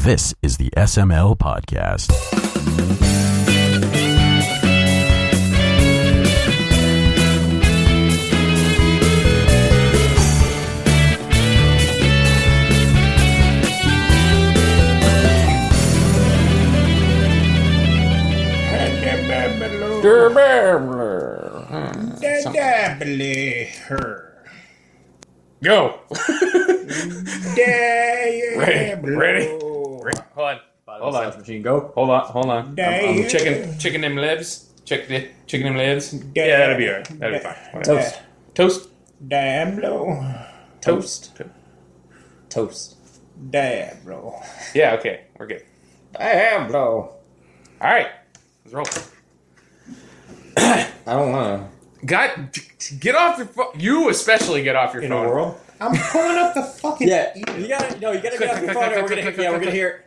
This is the SML Podcast. Go. Ready? Hold on. Machine, go. Hold on. I'm checking them lips. Checking them lips. Yeah, that'll be alright. That'll be fine. Whatever. Toast. Diablo. Toast. Diablo. Yeah, okay. We're good. Diablo. Alright. Let's roll. I don't wanna. Get off your phone. You especially get off your In phone. a world? I'm pulling up the fucking... Yeah, you gotta get off your phone or we're gonna hear...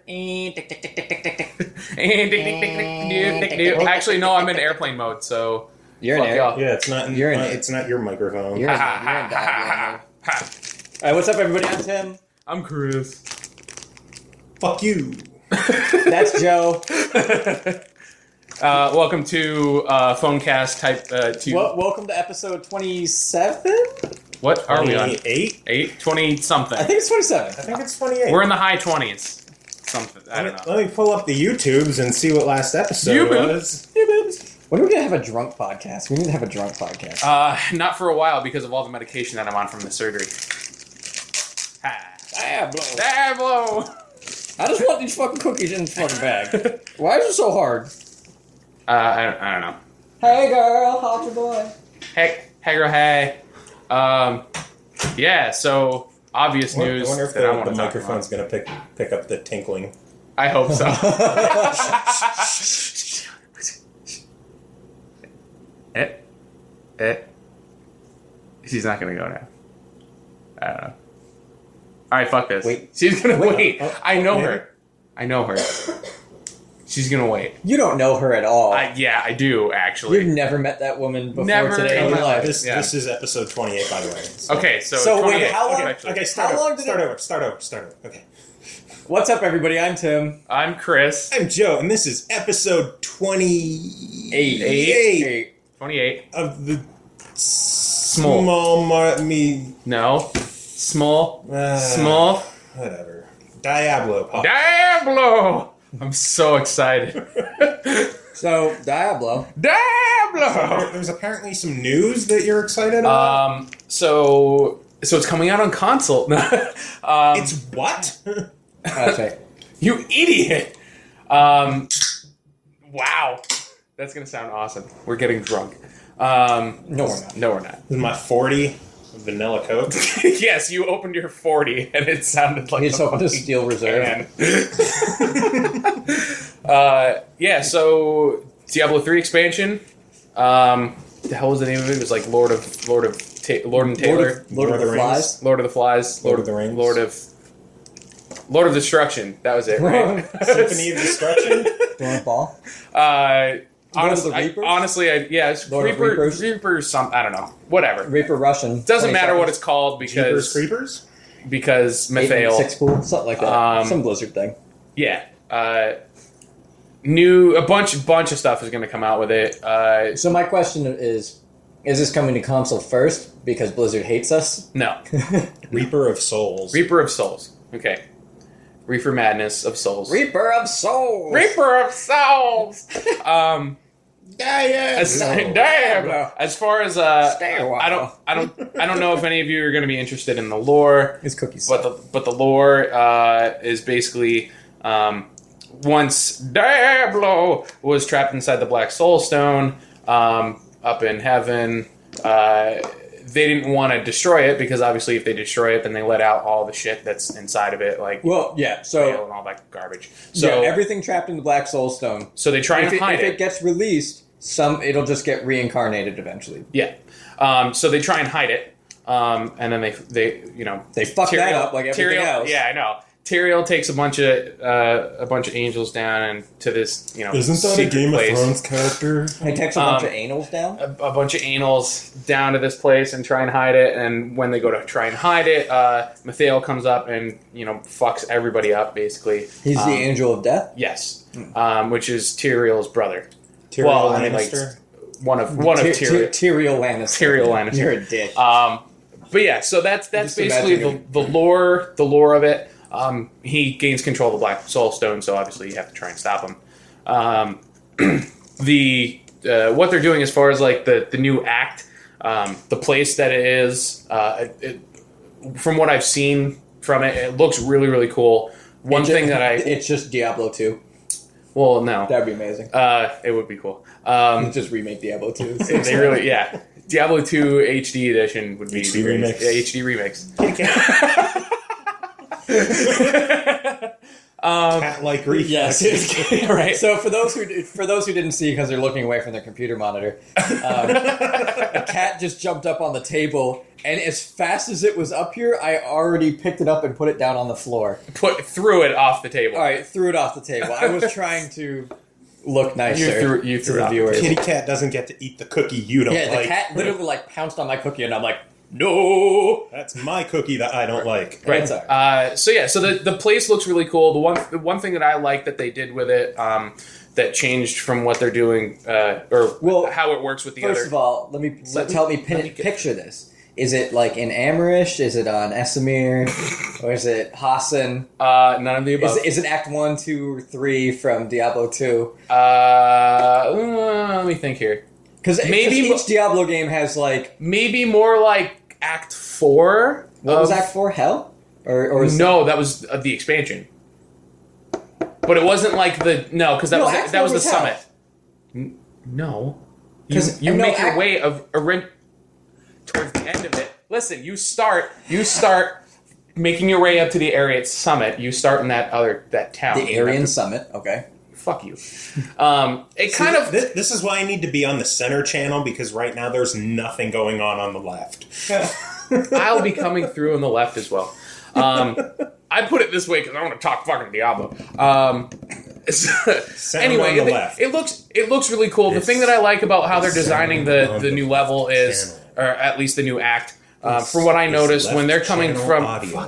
Actually, no, I'm in airplane mode, so... You're in fuck air. y'all. Yeah, it's not... You're in it. It's not your microphone. You're in Diablo. Alright, what's up everybody? I'm Tim. I'm Chris. Fuck you. That's Joe. Welcome to Phonecast Type 2. Welcome to episode 27? What are we on? 28? 20 something. I think it's 27. I think it's 28. We're in the high 20s. Something. I don't know. Let me pull up the YouTubes and see what last episode YouTube. was. When are we gonna have a drunk podcast? We need to have a drunk podcast. Not for a while because of all the medication that I'm on from the surgery. Diablo! I just want these fucking cookies in the fucking bag. Why is it so hard? I don't know. Hey girl, how's your boy? Hey girl, hey. Yeah, so obvious news I wonder if that I the want to talk microphone's about. going to pick up the tinkling. I hope so. She's not gonna go now. I don't know. Alright, fuck this. Wait. She's gonna wait. Oh, I know yeah. her. I know her. She's gonna wait. You don't know her at all. Yeah, I do, actually. You've never met that woman before Never today in in your my life. This Yeah. this is episode 28, by the way. Okay, so So, wait, 28. how long- actually. Okay, How long did it- start over. Okay. What's up everybody? I'm Tim. I'm Chris. I'm Joe, and this is episode 28 28. of the Small. No. Small. Small. Whatever. Diablo podcast. Diablo! I'm so excited. So, Diablo. Diablo! There's apparently some news that you're excited about. So it's coming out on console. It's what? That's right. You idiot! Wow. That's gonna sound awesome. We're getting drunk. No, we're not. No, we're not. This is my 40 vanilla Coke. Yes, you opened your 40 and it sounded like He's hoping to steal reserve. Yeah, so Diablo 3 expansion. The hell was the name of it? It was like Lord and Taylor. Lord of the Flies. Lord of the Flies. Lord of the Rings. Lord of Destruction. That was it, right? Symphony of Destruction. Lord of Ball. Honestly, Lord of the Reapers? It's Lord of Reapers? Reaper, some, I don't know. Whatever. Reaper Russian. Doesn't 20 matter what seconds. it's called Jeepers because Creepers. Mathael. 8 6 pool, something like that. Some Blizzard thing. Yeah. A bunch of stuff is going to come out with it. So my question is this coming to console first because Blizzard hates us? No. Reaper of Souls. Reaper of Souls. Okay. Reaper Madness of Souls. Reaper of Souls! Reaper of Souls! Damn. Damn. As far as Stay a while. I don't know if any of you are going to be interested in the lore. It's cookies. But the lore is basically once Diablo was trapped inside the Black Soul Stone up in heaven, they didn't want to destroy it because obviously if they destroy it, then they let out all the shit that's inside of it, like Well, yeah, Veil so and all that garbage. So everything trapped in the Black Soul Stone. so they try If and hide it it. gets released, it'll just get reincarnated eventually. Yeah. So they try and hide it. And then they They fuck that up like everything else. Yeah, I know. Tyrael takes a bunch of angels down and to this, Isn't that a secret Game place. of Thrones character? He takes a bunch of anals down. A bunch of anals down to this place and try and hide it. And when they go to try and hide it, Mathael comes up and fucks everybody up. Basically, He's the angel of death. yes, which is Tyrael's brother. Tyrion Well, I mean, like, Lannister? one of Tyrael. Tyrael Lannister. Tyrael Lannister. You're a dick. But yeah, so that's Just basically imagine the lore of it. He gains control of the Black Soul Stone, so obviously you have to try and stop him. What they're doing as far as like the new act, the place that it is, from what I've seen from it, it looks really, really cool. One thing that it's just Diablo 2. well, no, That'd be amazing. it would be cool. Just remake Diablo 2. They really, yeah, Diablo 2 HD edition would be HD the greatest. remix. Yeah, HD remix. Cat-like reflexes. Right. So for those who didn't see because they're looking away from their computer monitor, a cat just jumped up on the table, and as fast as it was up here, I already picked it up and put it down on the floor. Threw it off the table. All right, threw it off the table. I was trying to look nicer You to threw it the off. viewers. Kitty cat doesn't get to eat the cookie you don't Yeah, the like. cat literally like pounced on my cookie, and I'm like, no. That's my cookie that I don't like. Right. It's all right. So the place looks really cool. The one thing that I like that they did with it, that changed from what they're doing, or how it works with the First other. of all, let me picture this. Is it like in Amarish? Is it on Esamir? Or is it Hassan? None of the above. Is it Act 1, 2, or 3 from Diablo 2? Let me think here. Because Maybe each Diablo game has like... Maybe more like Act 4. What was Act 4? Hell? Or is No, that was the expansion. But it wasn't like the... No, because that was Act that was 4 the was Hell. summit. No. 'Cause- You no, make your Act- way towards the end of it. Listen, you start making your way up to the Aryan summit. You start in that town. the Aryan Summit? Okay. Fuck you. It kind of... This is why I need to be on the center channel, because right now there's nothing going on the left. I'll be coming through on the left as well. I put it this way because I want to talk fucking Diablo. Anyway, on the left. it looks really cool. The thing that I like about how they're designing the new level is, or at least the new act, from what I noticed, when they're coming from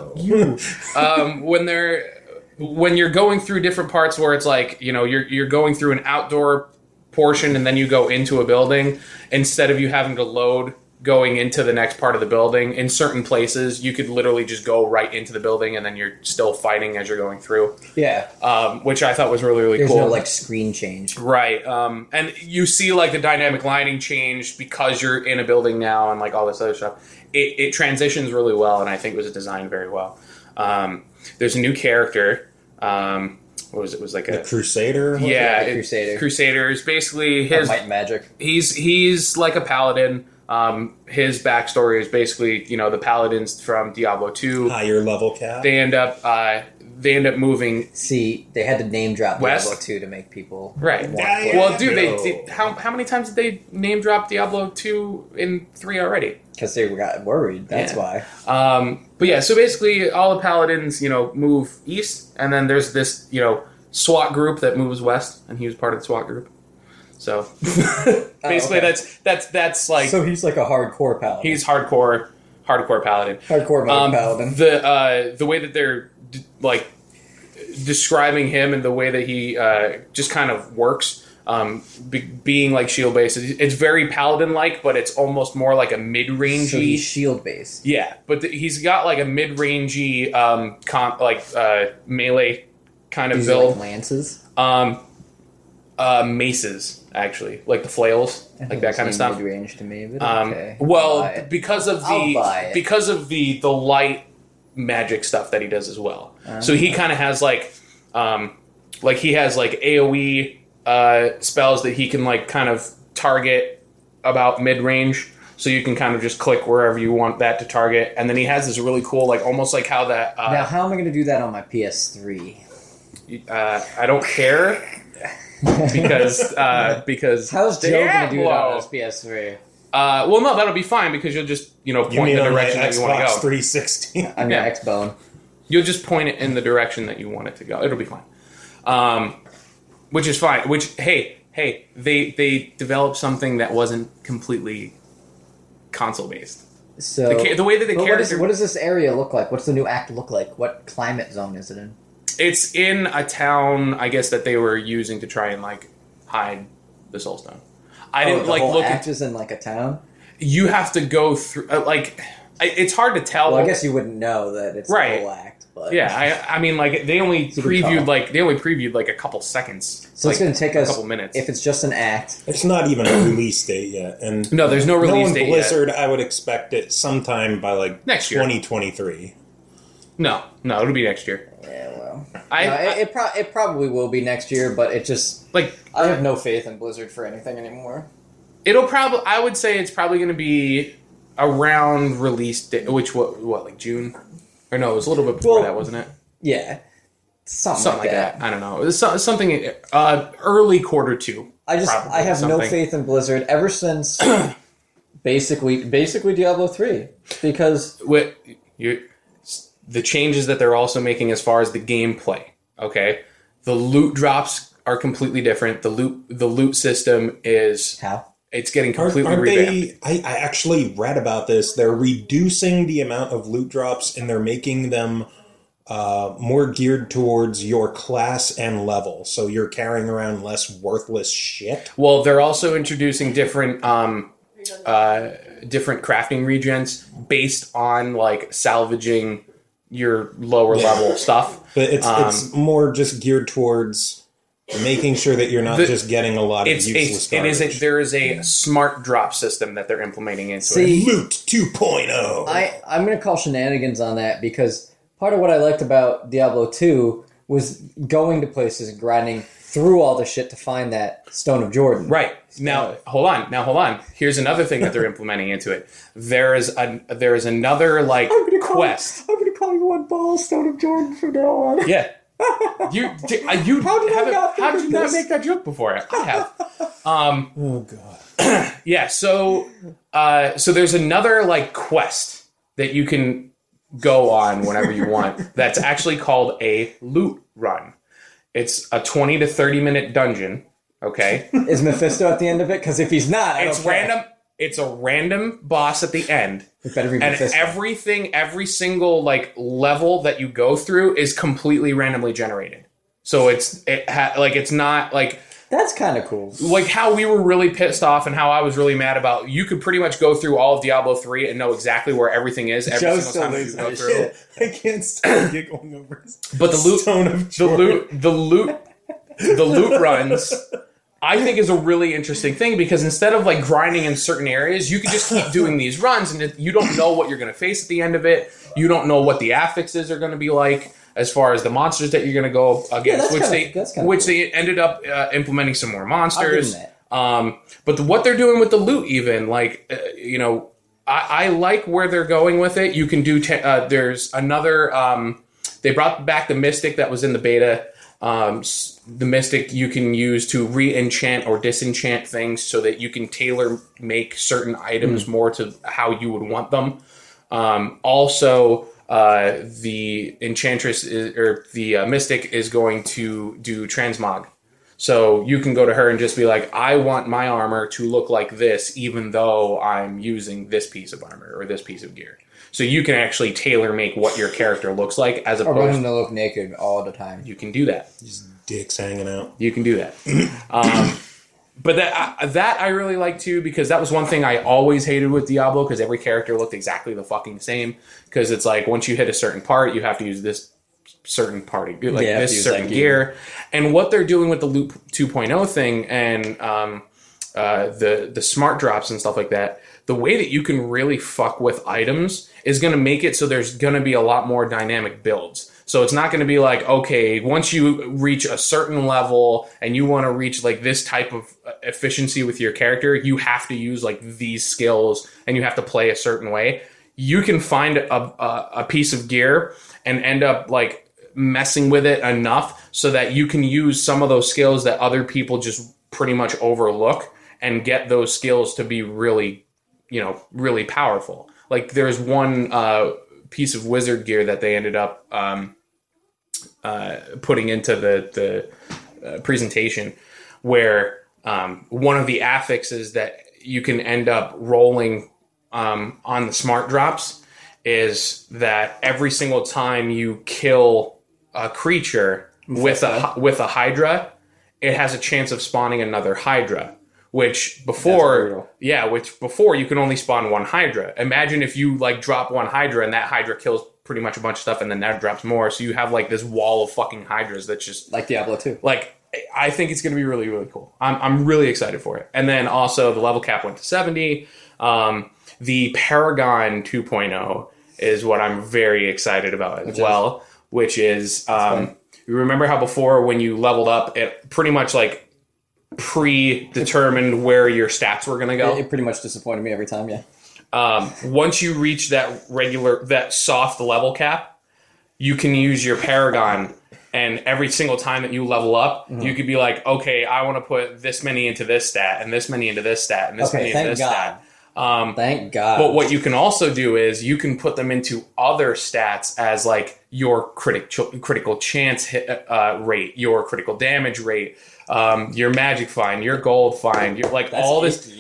when you're going through different parts where it's like, you're going through an outdoor portion and then you go into a building, instead of you having to load going into the next part of the building, in certain places you could literally just go right into the building and then you're still fighting as you're going through, Yeah. which I thought was really, really There's cool. no like screen change. Right. And you see like the dynamic lighting change because you're in a building now and like all this other stuff. It transitions really well, and I think it was designed very well. There's a new character. What was it? It was like The Crusader? yeah, the Crusader. Crusaders. Basically, his Might and Magic. he's like a paladin. His backstory is basically, the paladins from Diablo 2. Higher level cat. They end up moving. See, they had to name drop West? Diablo 2 to make people Right. want Yeah, to yeah. play. Well, dude, No. how many times did they name drop Diablo 2 in 3 already? Because they got worried. That's Yeah. why. But yeah, so basically all the paladins, move east, and then there's this, SWAT group that moves west, and he was part of the SWAT group. So basically, okay. that's like So he's like a hardcore paladin. he's hardcore paladin. hardcore mode paladin. The way that they're describing him and the way that he just kind of works. Being like shield based, it's very paladin like, but it's almost more like a mid rangey. So he's shield based. Yeah, but he's got like a mid rangey, melee kind of He's build. like lances. Maces, actually, like the flails, like that kind of stuff. Mid range to me, but okay. Well, I'll buy it. because of I'll buy it. the light magic stuff that he does as well. So he kind of has like he has like AOE spells that he can like kind of target about mid range. So you can kind of just click wherever you want that to target, and then he has this really cool, like almost like how that. Now, how am I going to do that on my PS3? I don't care because How's Joe going to do it on Diablo. his PS3? Well, no, that'll be fine because you'll just point You in mean the on my direction that you want to Xbox go. 360? On your Yeah. Xbone. You'll just point it in the direction that you want it to go. It'll be fine. Which is fine. Which, hey, they developed something that wasn't completely console based. So The way that the character... what does this area look like? What's the new act look like? What climate zone is it in? It's in a town, I guess, that they were using to try and like hide the Soulstone. I didn't the like whole look. act is in like a town. You have to go through it's hard to tell. Well, I guess you wouldn't know that it's Right. the whole act. But Yeah, I mean, like they only a good call. previewed like a couple seconds. So it's going to take us a couple minutes. if it's just an act. It's not even a release date yet, and No, there's no release knowing date yet. Blizzard, I would expect it sometime by like Next year. 2023. No, it'll be next year. Yeah, well, I it probably will be next year, but it just like I have no faith in Blizzard for anything anymore. it'll probably. I would say it's probably going to be around release date, which what like June, or no, it was a little bit before Well, that, wasn't it? Yeah, something Something like that. I don't know. It was something early quarter two. I have no something. faith in Blizzard ever since basically Diablo 3 because The changes that they're also making as far as the gameplay. Okay, the loot drops are completely different. The loot system is how it's getting completely Aren't revamped. they? I actually read about this. They're reducing the amount of loot drops, and they're making them more geared towards your class and level. So you're carrying around less worthless shit. Well, they're also introducing different different crafting regens based on like salvaging your lower level stuff. But it's more just geared towards making sure that you're not just getting a lot of useless garbage. There is a smart drop system that they're implementing into it. See, Loot 2.0. I'm going to call shenanigans on that because part of what I liked about Diablo 2 was going to places and grinding through all the shit to find that Stone of Jordan. Right. Now, hold on. Here's another thing that they're implementing into it. There is another like quest. I'm going to call you one ball Stone of Jordan from now on. Yeah. How did you not make that joke before? I have. Oh god. Yeah. So there's another like quest that you can go on whenever you want. That's actually called a loot run. It's a 20 to 30 minute dungeon. Okay. Is Mephisto at the end of it? Because if he's not, I It's don't care. random. It's a random boss at the end. It better be And Mephisto. every single like level that you go through is completely randomly generated. So it's not like That's kind of cool. how we were really pissed off and how I was really mad about. You could pretty much go through all of Diablo 3 and know exactly where everything is every Joe single still time that you loses go his through. shit. I can't stop giggling over his But the loot, Stone of Jordan. the loot runs, I think is a really interesting thing because instead of like grinding in certain areas, you can just keep doing these runs and you don't know what you're going to face at the end of it. You don't know what the affixes are going to be like as far as the monsters that you're going to go against, that's kinda cool. they ended up implementing some more monsters. I'll give 'em But what they're doing with the loot, even I like where they're going with it. You can do. There's another. They brought back the Mystic that was in the beta. The Mystic you can use to re-enchant or disenchant things so that you can tailor make certain items more to how you would want them. Also, the Enchantress the Mystic is going to do transmog. So you can go to her and just be like, I want my armor to look like this, even though I'm using this piece of armor or this piece of gear. So you can actually tailor make what your character looks like as Or want opposed him to look naked all the time. you can do that. Just dicks hanging out. You can do that. But that I really like too because that was one thing I always hated with Diablo because every character looked exactly the fucking same. Because it's like once you hit a certain part, you have to use this certain part of this certain gear. And what they're doing with the Loot 2.0 thing and the smart drops and stuff like that, the way that you can really fuck with items is going to make it so there's going to be a lot more dynamic builds. So it's not going to be like, okay, once you reach a certain level and you want to reach like this type of efficiency with your character, you have to use like these skills and you have to play a certain way. You can find a piece of gear and end up like messing with it enough so that you can use some of those skills that other people just pretty much overlook and get those skills to be really, really powerful. Like there's one piece of wizard gear that they ended up putting into the presentation, where one of the affixes that you can end up rolling on the smart drops is that every single time you kill a creature with a Hydra, it has a chance of spawning another Hydra. Which before you can only spawn one Hydra. Imagine if you like drop one Hydra and that Hydra kills pretty much a bunch of stuff, and then that drops more. So you have like this wall of fucking Hydras that's just like Diablo 2. Like, I think it's going to be really, really cool. I'm really excited for it. And then also the level cap went to 70. The Paragon 2.0 is what I'm very excited about as well, which is you remember how before when you leveled up, it pretty much like predetermined where your stats were going to go. It pretty much disappointed me every time, yeah. Once you reach that soft level cap, you can use your Paragon, and every single time that you level up, you could be like, okay, I want to put this many into this stat, and this many into this stat, and this many into this stat. Thank God. But what you can also do is you can put them into other stats as like your critical chance hit, rate, your critical damage rate, your magic find, your gold find, your like all this.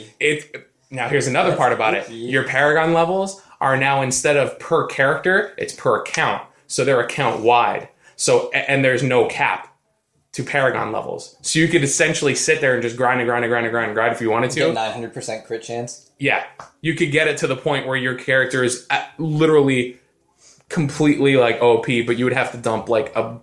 Now here's another part about it. Your Paragon levels are now, instead of per character, it's per account. So they're account wide. So and there's no cap to Paragon levels. So you could essentially sit there and just grind if you wanted to. Get 900% crit chance. Yeah. You could get it to the point where your character is literally completely like OP, but you would have to dump like a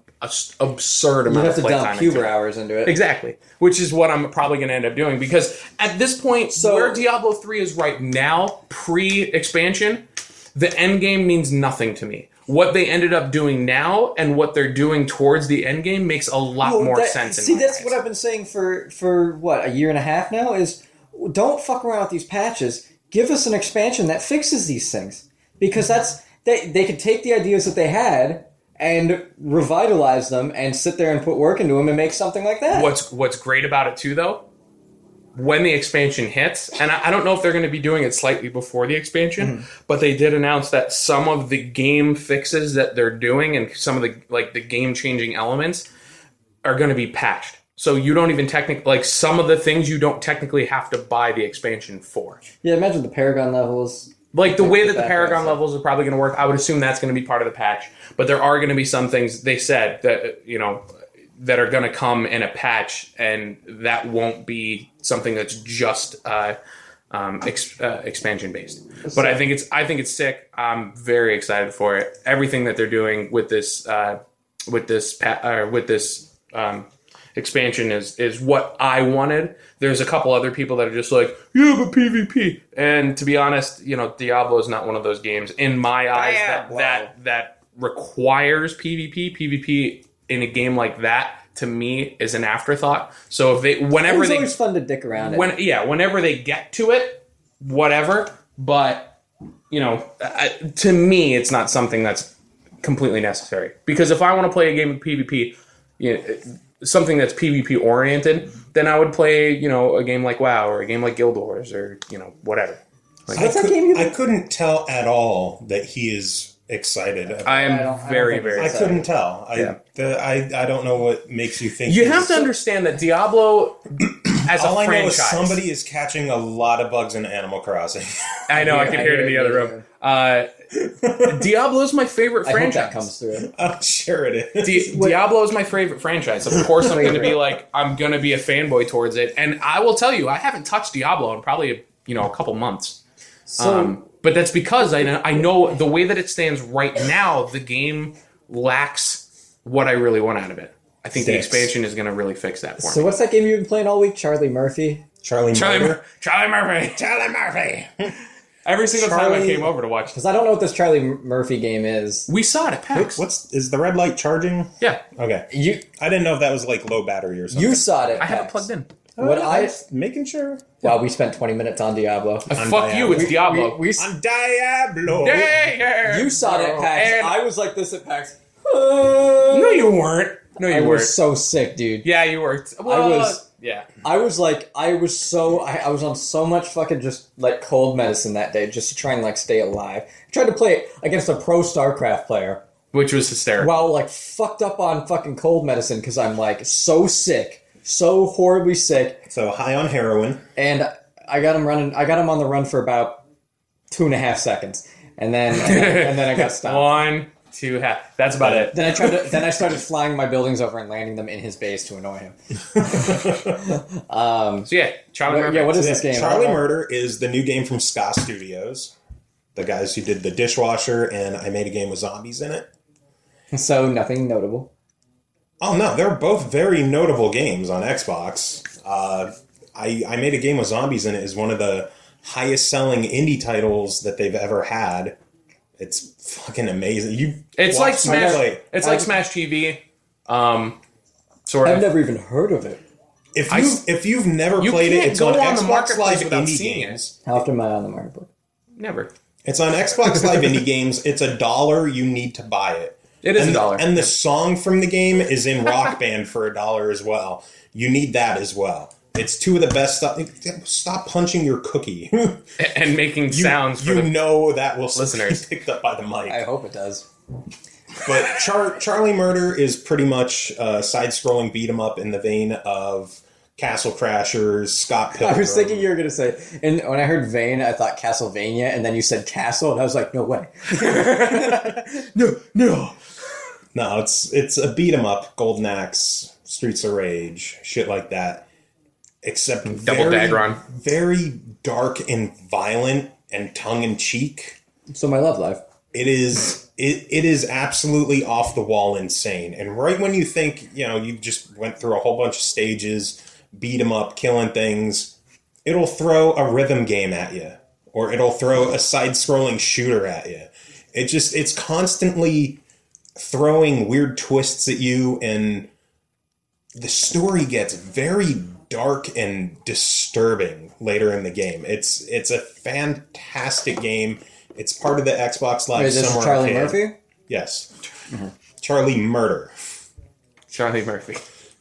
absurd amount of play time. You have to dump Cuber hours into it. Exactly. Which is what I'm probably going to end up doing, because at this point, where Diablo 3 is right now, pre-expansion, the end game means nothing to me. What they ended up doing now and what they're doing towards the end game makes a lot more sense. That's what I've been saying for what, a year and a half now, is don't fuck around with these patches. Give us an expansion that fixes these things. Because they could take the ideas that they had and revitalize them and sit there and put work into them and make something like that. What's great about it too, though, when the expansion hits, and I don't know if they're going to be doing it slightly before the expansion, but they did announce that some of the game fixes that they're doing and some of the game-changing elements are going to be patched. So you don't even technically, some of the things you don't technically have to buy the expansion for. Yeah, imagine the Paragon levels. Like, the way that the Paragon levels are probably going to work, I would assume that's going to be part of the patch. But there are going to be some things, they said, that, that are going to come in a patch, and that won't be something that's just expansion based. But I think it's sick. I'm very excited for it. Everything that they're doing with this expansion is what I wanted. There's a couple other people that are just like, yeah, but PvP. And to be honest, Diablo is not one of those games in my eyes that requires PvP. PvP in a game like that, to me, is an afterthought. So it's always fun to dick around it. Whenever they get to it, whatever. But to me, it's not something that's completely necessary. Because if I want to play a game of PvP, something that's PvP oriented, then I would play a game like WoW or a game like Guild Wars or whatever. I couldn't tell at all that he is excited. I am very, very excited. I couldn't tell. I don't know what makes you think. You have to understand that Diablo, as all a franchise, I know is somebody is catching a lot of bugs in Animal Crossing. I know. I can hear it in the other room. Diablo is my favorite franchise. I hope that comes through. I'm sure it is. Diablo is my favorite franchise. Of course, I'm going to be a fanboy towards it. And I will tell you, I haven't touched Diablo in probably a couple months. But that's because I know the way that it stands right now, the game lacks what I really want out of it. I think the expansion is going to really fix that for me. So what's that game you've been playing all week? Charlie Murphy? Charlie Murphy. Every single time I came over to watch. Because I don't know what this Charlie Murphy game is. We saw it at PAX. Is the red light charging? Yeah. Okay. I didn't know if that was like low battery or something. You saw it at PAX. I have it plugged in. Making sure. Wow, we spent 20 minutes on Diablo. Fuck you, it's Diablo. On Diablo. Yeah. You saw it at PAX. And I was like this at PAX. No, you weren't. I was so sick, dude. Yeah, you were. Well, Yeah. I was on so much fucking just like cold medicine that day just to try and like stay alive. I tried to play it against a pro StarCraft player. Which was hysterical. While like fucked up on fucking cold medicine because I'm like so sick, so horribly sick. So high on heroin. And I got him on the run for about 2.5 seconds. And then I got stopped. 1, 2, half. That's about it. Then I started flying my buildings over and landing them in his base to annoy him. So yeah, Charlie Murphy. Yeah, what is this game? Charlie Murder is the new game from Ska Studios. The guys who did The Dishwasher and I Made a Game with Zombies in it. So nothing notable. Oh no, they're both very notable games on Xbox. I Made a Game with Zombies in it is one of the highest selling indie titles that they've ever had. It's fucking amazing. It's like Smash. It's like Smash TV. Sort of. I've never even heard of it. If you've never played it, it's on Xbox Live Indie Games. How often am I on the marketplace? Never. It's on Xbox Live Indie Games. It's $1. You need to buy it. It is $1. And the song from the game is in Rock Band for $1 as well. You need that as well. It's two of the best stuff. Stop punching your cookie. And making sounds for that will listeners be picked up by the mic. I hope it does. But Charlie Murder is pretty much a side-scrolling beat-em-up in the vein of Castle Crashers, Scott Pilgrim. I was thinking you were going to say, and when I heard Vein, I thought Castlevania, and then you said Castle, and I was like, no way. No. No, it's a beat-em-up, Golden Axe, Streets of Rage, shit like that. Except Double Dagron. Very dark and violent and tongue-in-cheek. So my love life. It is absolutely off the wall insane. And right when you think, you just went through a whole bunch of stages, beat 'em up, killing things, it'll throw a rhythm game at you. Or it'll throw a side-scrolling shooter at you. It's constantly throwing weird twists at you, and the story gets very dark and disturbing later in the game. It's a fantastic game. It's part of the Xbox Live Summer Charlie Arcade. Murphy? Yes. Mm-hmm. Charlie Murder. Charlie Murphy.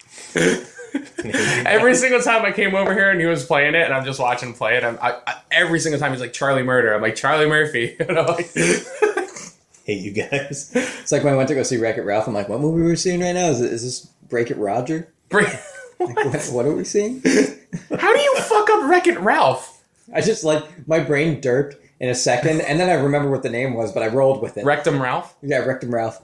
Every single time I came over here and he was playing it and I'm just watching him play it, every single time he's like, Charlie Murder. I'm like, Charlie Murphy. And I'm like... Hey, you guys. It's like when I went to go see Wreck-It Ralph, I'm like, what movie are we seeing right now? Is this Break-It Roger? Like, what are we seeing? How do you fuck up Wreck-It Ralph? I just, my brain derped in a second, and then I remember what the name was, but I rolled with it. Rectum Ralph? Yeah, Rectum Ralph.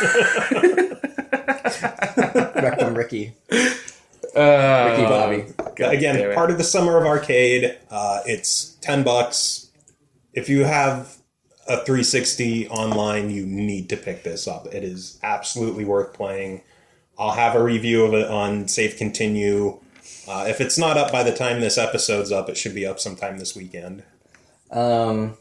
Rectum Ricky. Ricky Bobby. Again, part of the Summer of Arcade. It's $10. If you have a 360 online, you need to pick this up. It is absolutely worth playing. I'll have a review of it on Safe Continue. If it's not up by the time this episode's up, it should be up sometime this weekend. Pro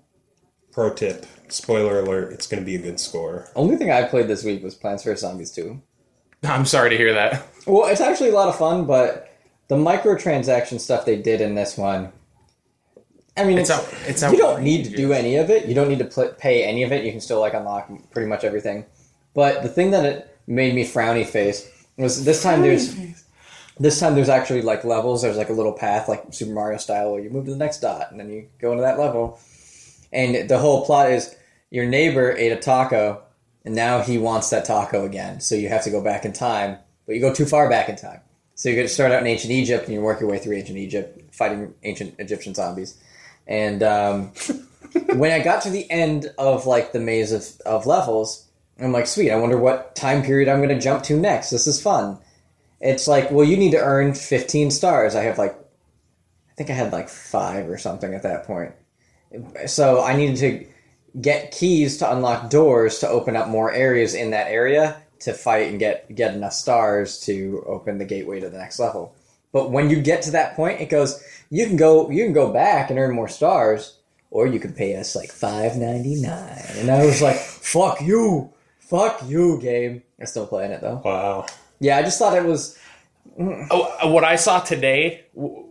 tip, spoiler alert, it's going to be a good score. Only thing I played this week was Plants vs. Zombies 2. I'm sorry to hear that. Well, it's actually a lot of fun, but the microtransaction stuff they did in this one, I mean, it's you don't need to do any of it. You don't need to pay any of it. You can still unlock pretty much everything. But the thing that it made me frowny face was this time there's actually levels. There's a little path like Super Mario style where you move to the next dot and then you go into that level. And the whole plot is your neighbor ate a taco and now he wants that taco again. So you have to go back in time, but you go too far back in time. So you're going to start out in ancient Egypt and you work your way through ancient Egypt fighting ancient Egyptian zombies. And when I got to the end of the maze of levels, I'm like, sweet, I wonder what time period I'm going to jump to next. This is fun. It's well, you need to earn 15 stars. I have I think I had 5 or something at that point. So I needed to get keys to unlock doors to open up more areas in that area to fight and get enough stars to open the gateway to the next level. But when you get to that point, it goes, you can go back and earn more stars, or you can pay us $5.99. And I was like, fuck you, game. I'm still playing it though. Wow. Yeah, I just thought it was. What I saw today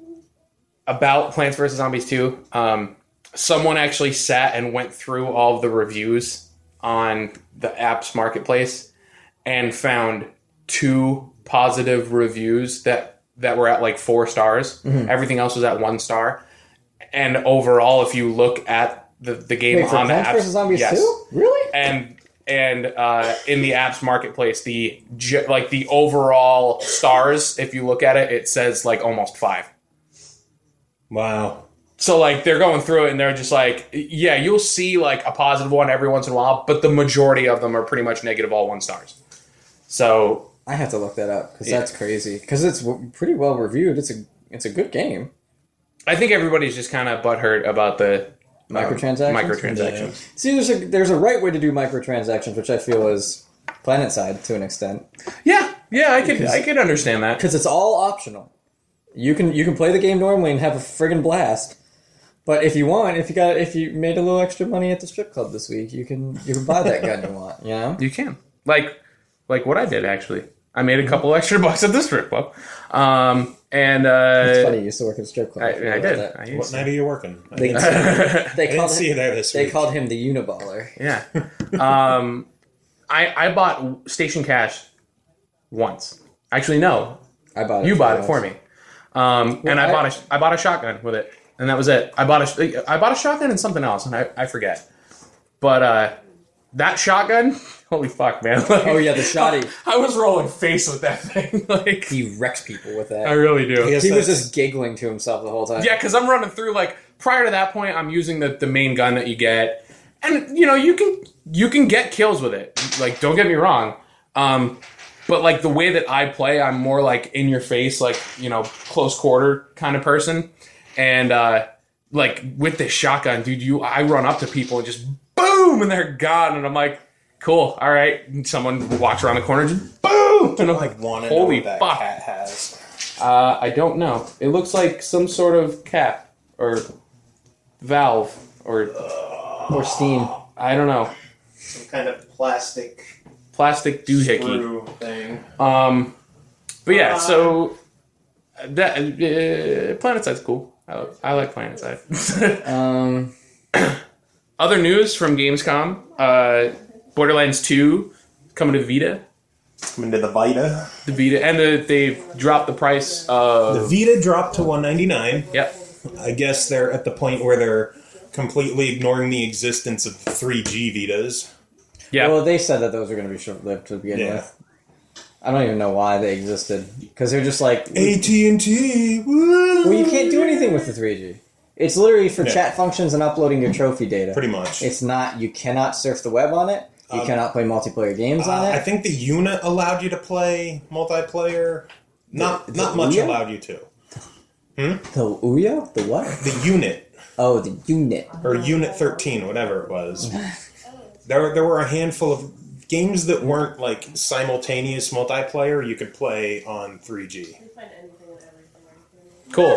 about Plants vs. Zombies 2, someone actually sat and went through all of the reviews on the app's marketplace and found 2 positive reviews that that were at like 4 stars. Everything else was at 1 star. And overall, if you look at the game Wait, for on the Plants apps, vs. Zombies 2? Really? and in the apps marketplace, the overall stars, if you look at it, it says like almost 5. Wow. So like they're going through it and they're just like, yeah, you'll see like a positive one every once in a while, but the majority of them are pretty much negative all 1 stars. So I have to look that up because that's crazy. Because it's pretty well reviewed. It's a good game. I think everybody's just kind of butthurt about the Microtransactions. See, there's a right way to do microtransactions, which I feel is PlanetSide to an extent. Yeah, I could understand that. Because it's all optional. You can play the game normally and have a friggin' blast. But if you want, if you made a little extra money at the strip club this week, you can buy that gun you want. You know, you can like what I did actually. I made a couple extra bucks at the strip club, and it's funny. You used to work at a strip club. I did. What night are you working? They didn't see you there this week. They called him the Uniballer. Yeah. I bought Station Cash once. Actually, no. I bought it. You bought it for me. And I bought a shotgun with it, and that was it. I bought a shotgun and something else, and I forget. But that shotgun, holy fuck, man! Like, oh yeah, the shotty. I was rolling face with that thing. Like he wrecks people with that. I really do. He was just giggling to himself the whole time. Yeah, because I'm running through like prior to that point, I'm using the main gun that you get, and you know you can get kills with it. Like don't get me wrong. But like the way that I play, I'm more like in your face, like, you know, close quarter kind of person. And like with this shotgun, dude, I run up to people and just boom, and they're gone. And I'm like, cool, all right. And someone walks around the corner and just boom, and I'm like, holy fuck. That cat has. I don't know. It looks like some sort of cap or valve or steam. I don't know. Some kind of plastic doohickey thing. But yeah, so that PlanetSide's cool. I like PlanetSide. Other news from Gamescom: Borderlands 2 coming to Vita. Coming to the Vita. The Vita, and they've dropped the price of the Vita dropped to $199. Yep. I guess they're at the point where they're completely ignoring the existence of 3G Vitas. Yeah. Well, they said that those are going to be short-lived to begin with. I don't even know why they existed. Because they're just like... AT&T! Woo! Well, you can't do anything with the 3G. It's literally for chat functions and uploading your trophy data. Pretty much. It's not... You cannot surf the web on it. You cannot play multiplayer games on it. I think the unit allowed you to play multiplayer. Not much Ouya? allowed you to. The Ouya? The what? The unit. Oh, the unit. Or Unit 13, whatever it was. There were a handful of games that weren't like simultaneous multiplayer you could play on 3G. Cool.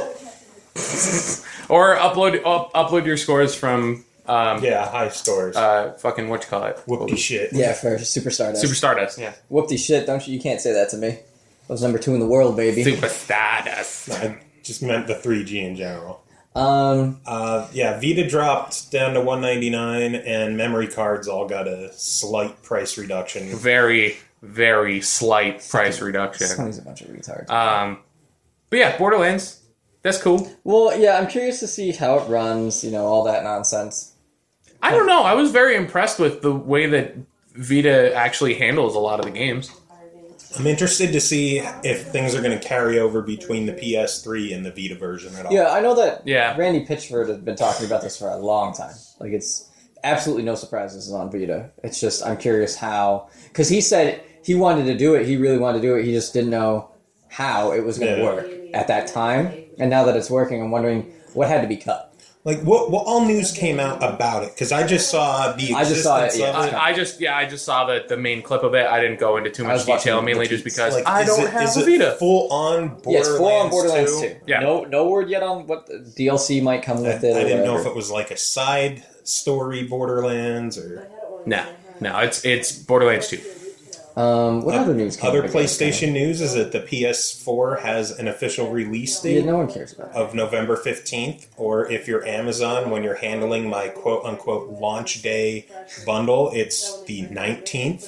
Or upload your scores from high scores. Fucking what you call it? Whoopty shit. Yeah, for Super Stardust. Super Stardust. Yeah. Whoopty shit! Don't you can't say that to me. I was number 2 in the world, baby. Super Stardust. I just meant the 3G in general. Yeah, Vita dropped down to $199, and memory cards all got a slight price reduction. Very, very slight price reduction. Sony's a bunch of retards. But yeah, Borderlands. That's cool. Well, yeah, I'm curious to see how it runs, all that nonsense. I don't know. I was very impressed with the way that Vita actually handles a lot of the games. I'm interested to see if things are going to carry over between the PS3 and the Vita version at all. Yeah, I know that Randy Pitchford has been talking about this for a long time. Like, it's absolutely no surprise this is on Vita. It's just, I'm curious how... Because he said he wanted to do it, he really wanted to do it, he just didn't know how it was going to work at that time. And now that it's working, I'm wondering what had to be cut. Like, what all news came out about it? Because I just saw the existence of it. I just saw the main clip of it. I didn't go into too much detail, mainly just because I don't have a Vita. Full-on Borderlands 2? Yeah, it's full-on Borderlands 2. Yeah. No word yet on what the DLC might come with it. I didn't know if it was like a side story Borderlands or... No, it's Borderlands 2. What other news came Other PlayStation news is that the PS4 has an official release date. Yeah, no one cares about that. Of November 15th, or if you're Amazon, when you're handling my quote-unquote launch day bundle, it's the 19th.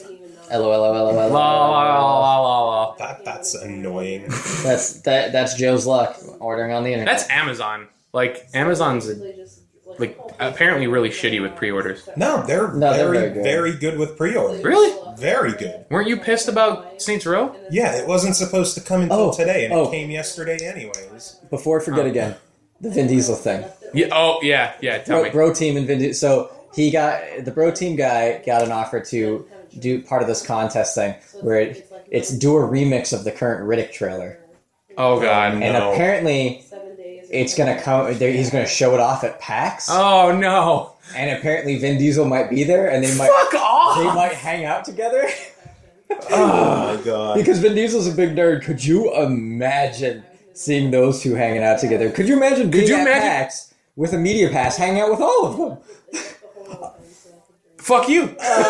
LOL. La. That's annoying. That's Joe's luck ordering on the internet. That's Amazon. Like, Amazon's like apparently really shitty with pre-orders. No, they're very good with pre-orders. Really? Very good. Weren't you pissed about Saints Row? Yeah, it wasn't supposed to come until today, and Oh. it came yesterday anyways. Before I forget again, the Vin Diesel thing. Yeah. Oh, yeah. Tell me. Bro Team and Vin Diesel. So the Bro Team guy got an offer to do part of this contest thing where it's do a remix of the current Riddick trailer. Oh God. And apparently it's gonna come. He's gonna show it off at PAX. Oh no. And apparently Vin Diesel might be there, and they might Fuck off. they might hang out together. Oh my god. Because Vin Diesel's a big nerd. Could you imagine seeing those two hanging out together? Could you imagine being at PAX with a media pass, hanging out with all of them? Fuck you.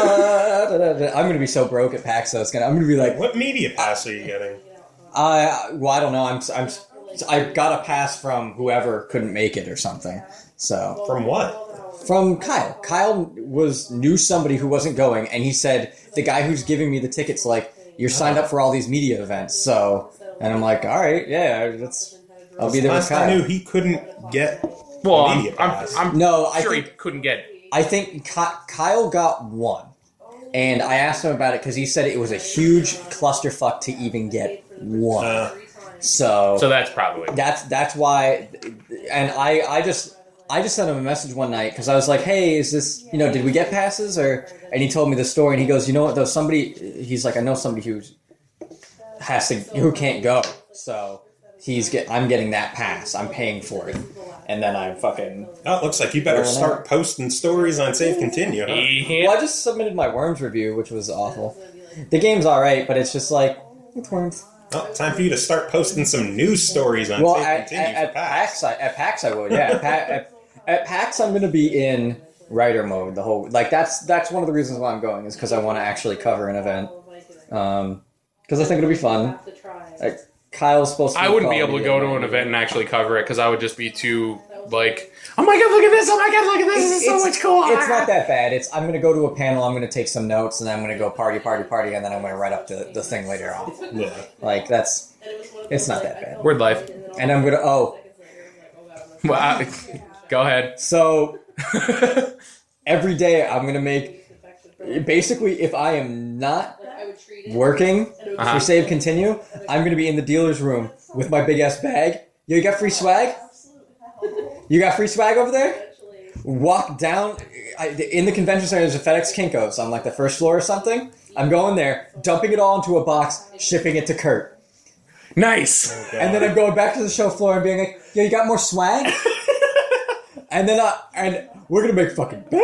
I'm gonna be so broke at PAX, though. I'm gonna be like, What media pass are you getting? well, I don't know. I got a pass from whoever couldn't make it or something. So From what? from Kyle. Kyle knew somebody who wasn't going, and he said the guy who's giving me the tickets, like, you're signed up for all these media events. So, and I'm like, all right, yeah, I'll be there with Last I Kyle. knew, he couldn't get Well, media pass. I'm No, I sure think he couldn't get. I think Kyle got one, and I asked him about it because he said it was a huge clusterfuck to even get one. So that's probably. that's why, and I just sent him a message one night because I was like, hey, is this, did we get passes? And he told me the story, and he goes, you know what, though, he's like, I know somebody who can't go, so I'm getting that pass, I'm paying for it, and then I'm fucking. Oh, it looks like you better start posting stories on Save Continue, huh? Yeah. Well, I just submitted my Worms review, which was awful. The game's alright, but it's just like, it's Worms. Oh, time for you to start posting some news stories on Well, Save Continue for PAX. at PAX I would, yeah. At PAX I'm going to be in writer mode the whole. Like that's one of the reasons why I'm going is because I want to actually cover an event. Because I think it'll be fun. Like, Kyle's supposed to. I wouldn't be able to go to an event and actually cover it because I would just be too like, oh my god, look at this! Oh my god, look at this! This is so much cool. It's not that bad. I'm going to go to a panel. I'm going to take some notes, and then I'm going to go party, and then I'm going to write up the thing later on. Yeah. Like it's not that bad. Word life. And I'm going to Well, go ahead. So every day I'm going to make. Basically, if I am not working for Save Continue, I'm going to be in the dealer's room with my big ass bag. Yo, you got free swag? You got free swag over there? Walk down. In the convention center, there's a FedEx Kinko's on like the first floor or something. I'm going there, dumping it all into a box, shipping it to Kurt. Nice. Oh, And then I'm going back to the show floor and being like, yo, you got more swag? And then and we're going to make fucking bang.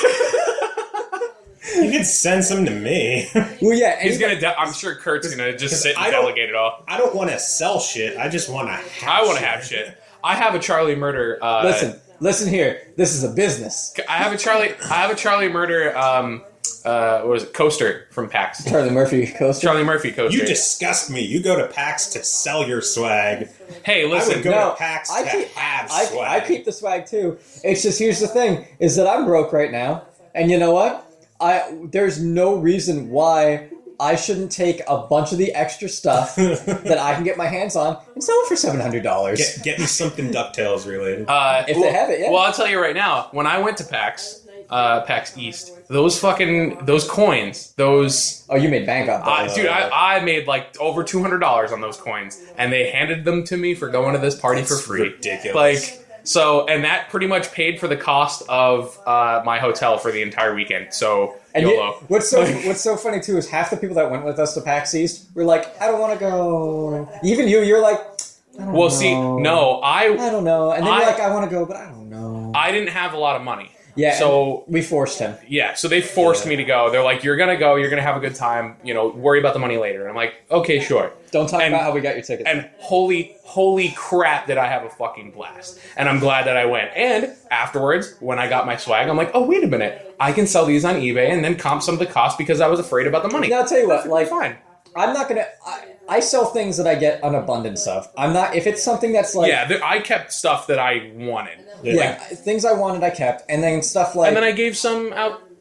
You could send some to me. Well, yeah. He's gonna. I'm sure Kurt's gonna just sit and delegate it all. I don't want to sell shit. I just want to have I want to have shit. I have a Charlie Murder. Listen here. This is a business. I have a Charlie Murder. What is it? Coaster from PAX. Charlie Murphy coaster. Charlie Murphy coaster. You disgust me. You go to PAX to sell your swag. Hey, I listen. would go to PAX to have swag. I keep the swag too. It's just, here's the thing, is that I'm broke right now. And you know what? There's no reason why I shouldn't take a bunch of the extra stuff that I can get my hands on and sell it for $700. Get me something DuckTales related. If they have it, yeah. Well, I'll tell you right now. When I went to PAX, PAX East, those coins, Oh, you made bank on those. dude, I made like over $200 on those coins, and they handed them to me for going to this party for free. Ridiculous. Like. So, and that pretty much paid for the cost of my hotel for the entire weekend. So, And YOLO. what's so funny too is half the people that went with us to PAX East were like, I don't want to go. Even you're like, I don't know. See, no, I don't know. And then you're I- like, I want to go, but I don't know. I didn't have a lot of money. Yeah. So we forced him. yeah, so they forced me to go. They're like, you're gonna go, you're gonna have a good time. Worry about the money later. And I'm like, okay, sure. Don't talk about how we got your tickets. And holy crap, did I have a fucking blast. And I'm glad that I went. And afterwards, when I got my swag, I'm like, oh, wait a minute. I can sell these on eBay and then comp some of the cost because I was afraid about the money. Now, I'll tell you what, like, Fine. I'm not going to... I sell things that I get an abundance of. I'm not... If it's something that's like... Yeah, I kept stuff that I wanted. Yeah, things I wanted, I kept. And then stuff like... And then I gave some out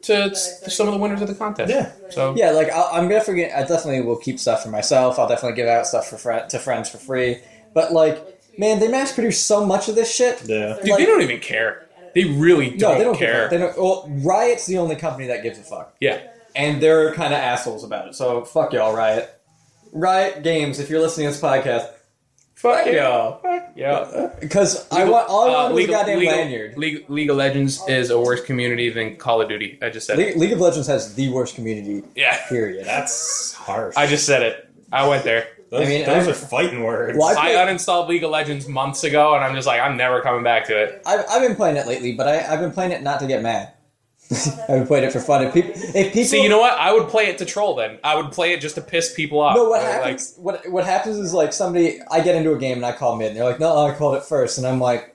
to some of the winners of the contest. Yeah. So Yeah, like I'm gonna forget. I definitely will keep stuff for myself. I'll definitely give out stuff to friends for free. But like, man, they mass produce so much of this shit. Yeah. dude, they don't even care. They really don't, They don't care. They don't. Well, Riot's the only company that gives a fuck, Yeah. and they're kind of assholes about it. So fuck y'all, Riot. Riot Games, if you're listening to this podcast, Fuck y'all. Fuck y'all. because all I want is a goddamn lanyard. League of Legends is a worse community than Call of Duty. I just said it. League of Legends has the worst community. Yeah. Period. That's harsh. I just said it. I went there. Those are fighting words. Well, I uninstalled League of Legends months ago, and I'm just like, I'm never coming back to it. I've been playing it lately, but I've been playing it not to get mad. I've been playing it for fun. If people See, you know what? I would play it to troll then. I would play it just to piss people off. No, what Like, happens? What happens is like I get into a game and I call mid, and they're like, "No, I called it first," and I'm like,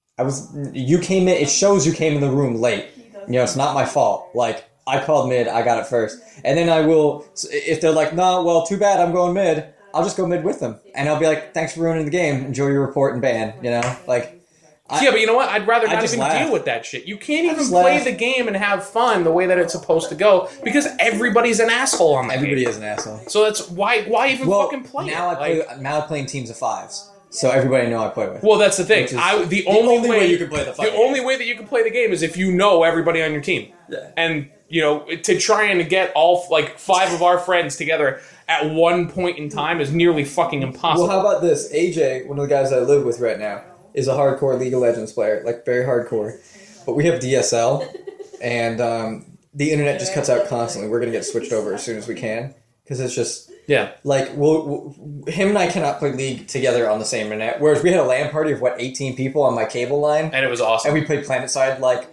you came in. It shows you came in the room late. You know, it's not my fault. Like I called mid, I got it first, and then I will. If they're like, "No, well, too bad, I'm going mid," I'll just go mid with them, and I'll be like, "Thanks for ruining the game. Enjoy your report and ban." You know, like. Yeah, but you know what? I'd rather not just even laugh. deal with that shit. You can't even just play laugh. the game and have fun the way that it's supposed to go because everybody's an asshole on that Everybody game. is an asshole. So that's why even fucking play now it? I play in teams of fives, so everybody I know I play with. Well, that's the thing. Which is The only way you can play the fucking only way that you can play the game is if you know everybody on your team. Yeah. And you know, to try and get all like 5 of our friends together at one point in time is nearly fucking impossible. Well, how about this? AJ, one of the guys I live with right now, is a hardcore League of Legends player, like very hardcore. But we have DSL, and the internet just cuts out constantly. We're gonna get switched over as soon as we can because it's just yeah. like him and I cannot play League together on the same internet. Whereas we had a LAN party of 18 people on my cable line, And it was awesome. and we played PlanetSide like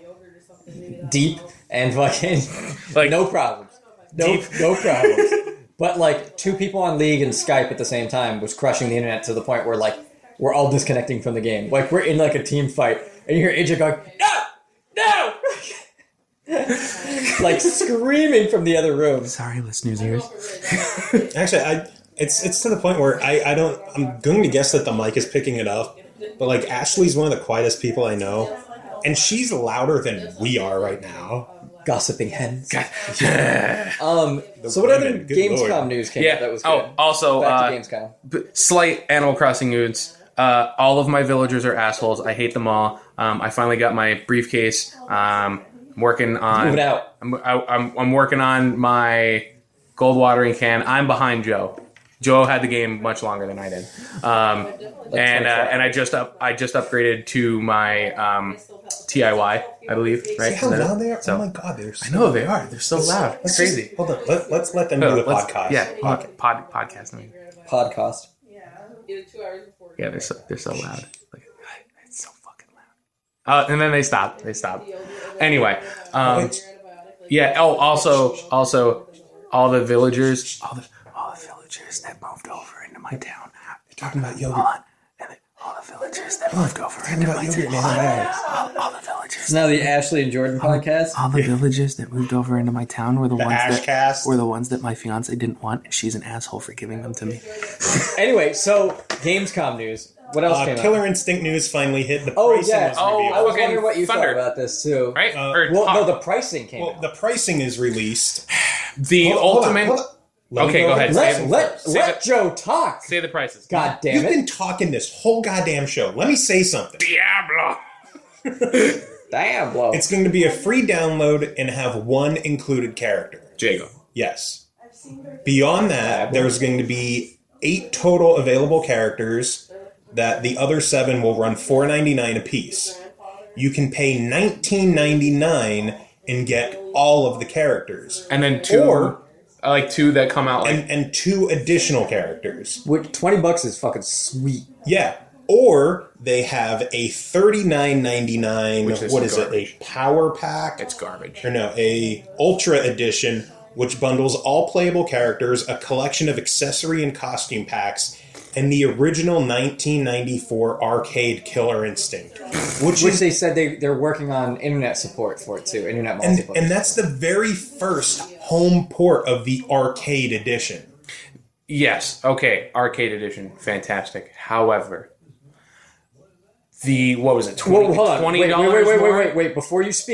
deep and fucking Like- no problems, Deep. no problems. But like 2 people on League and Skype at the same time was crushing the internet to the point where like we're all disconnecting from the game. Like we're in like a team fight, and you hear AJ going, "No, no!" like screaming from the other room. Sorry, listeners' ears. Actually, it's to the point where I'm going to guess that the mic is picking it up, but like Ashley's one of the quietest people I know, and she's louder than we are right now. Gossiping hens. So what other women, good Gamescom Lord. news came Yeah. out that was Oh, good? also, Back to Gamescom. Slight Animal Crossing news. All of my villagers are assholes. I hate them all. I finally got my briefcase. I'm working on. Move it out. I'm working on my gold watering can. I'm behind Joe. Joe had the game much longer than I did. And I just upgraded to my TIY, I believe. Right? See how loud they are? So- Oh my god, they're so I know they are. They're so loud. It's crazy. Hold on, let's let them do the podcast. Yeah, podcast. I mean. Podcast. Yeah, they're so loud. Like, it's so fucking loud. And then they stop. Anyway, yeah. Oh, also, all the villagers that moved over into my town. They're talking about yogurt. All the villagers that moved over into my Yogurt, town. man. All the villagers. It's now the Ashley and Jordan podcast. All the villagers that moved over into my town were the Ashcast. ones that my fiance didn't want, and she's an asshole for giving them to me. Anyway, so Gamescom news. What else came Killer out? Instinct news finally hit. The Oh, pricing yeah. was Oh, revealed. I was fucking wondering what you Thunder. thought about this too. Right? Well, no, the pricing came Well, out. the pricing is released. The Hold on, ultimate. hold on. Let me Okay, go ahead. Let Joe talk. Say the prices. God damn You've it. been talking this whole goddamn show. Let me say something. Diablo. Damn, blow. It's going to be a free download and have 1 included character. Jago. Yes. Beyond that, there's going to be 8 total available characters that the other 7 will run $4.99 a piece. You can pay $19.99 and get all of the characters. And then 2, Or- like 2 that come out like And 2 additional characters. Which $20 is fucking sweet. Yeah. Or they have a $39.99, Which is what is garbage. it, a power pack? it's garbage. Or no, a Ultra Edition, which bundles all playable characters, a collection of accessory and costume packs, and the original 1994 arcade Killer Instinct. Which Which is, they said they're working on internet support for it too. Internet and, multiplayer. and that's the very first home port of the arcade edition. Yes. Okay. Arcade edition. Fantastic. However, the what was it? 20, Well, hold on. $20 more? Wait. Before you speak,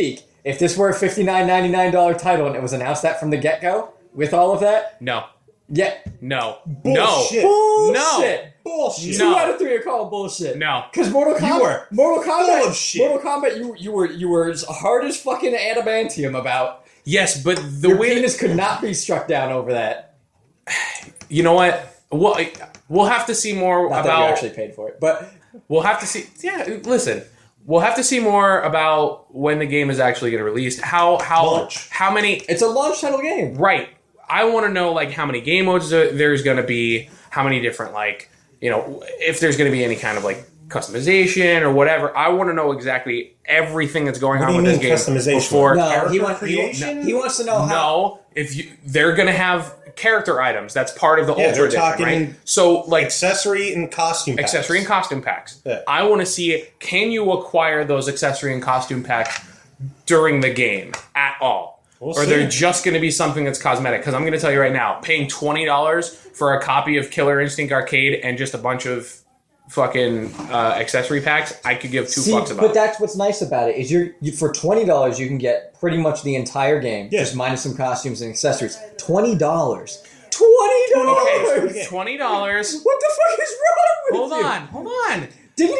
if this were a $59.99 title and it was announced that from the get-go, with all of that, No. yeah. No. Bullshit. Bullshit. Bullshit. 2 No. out of 3 are called bullshit. No. Because Mortal Kombat, are Mortal Kombat, full of shit. Mortal Kombat, you were as hard as fucking adamantium about. Yes, but the Your way penis could not be struck down over that. you know what? We'll have to see more Not that you about. actually paid for it, but We'll have to see. Yeah, listen. We'll have to see more about when the game is actually going to release. How Launch. how many? it's a launch title game. Right. I want to know like how many game modes there's going to be. How many different like if there's going to be any kind of like customization or whatever. I want to know exactly everything that's going What on do you with mean this game customization? before. No, Character he creation? wants to know how. No, they're going to have character items. That's part of the Yeah, Ultra they're Edition, talking right? So like Accessory and costume packs. accessory and costume packs. Yeah. I want to see, can you acquire those accessory and costume packs during the game at all? We'll or see. they're just going to be something that's cosmetic? Because I'm going to tell you right now, paying $20 for a copy of Killer Instinct Arcade and just a bunch of fucking accessory packs, I could give two fucks about. But that's what's nice about it is you for $20 you can get pretty much the entire game, Yeah. just minus some costumes and accessories. $20. $20. Okay, $20. What the fuck is wrong with you? Hold on. Did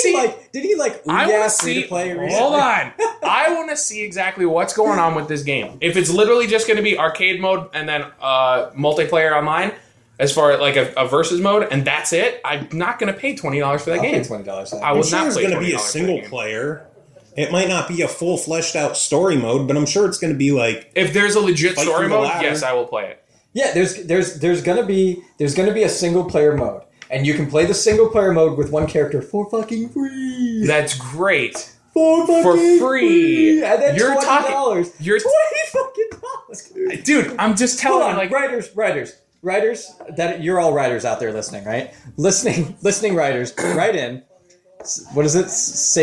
he like I want to free see. to play Hold on. I want to see exactly what's going on with this game. If it's literally just going to be arcade mode and then multiplayer online, as far as like a versus mode, and that's it, I'm not going to pay $20 for that game. $20. I I'm would sure not there's play going to be $20 a for that single game. player. It might not be a full fleshed out story mode, but I'm sure it's going to be like If there's a legit Fight story through the mode, ladder. yes, I will play it. Yeah, there's gonna be a single player mode, and you can play the single player mode with one character for fucking free. That's great. For fucking free. and then You're talking- $20. you're- $20, dude. Dude, I'm just Hold telling on, you, like, writers. That you're all writers out there listening, right? Listening writers. Write in. What is it?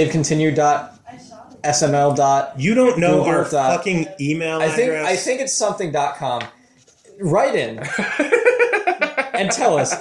SaveContinue.sml. you don't know Google our dot- fucking email I address. think it's something.com. Write in and tell us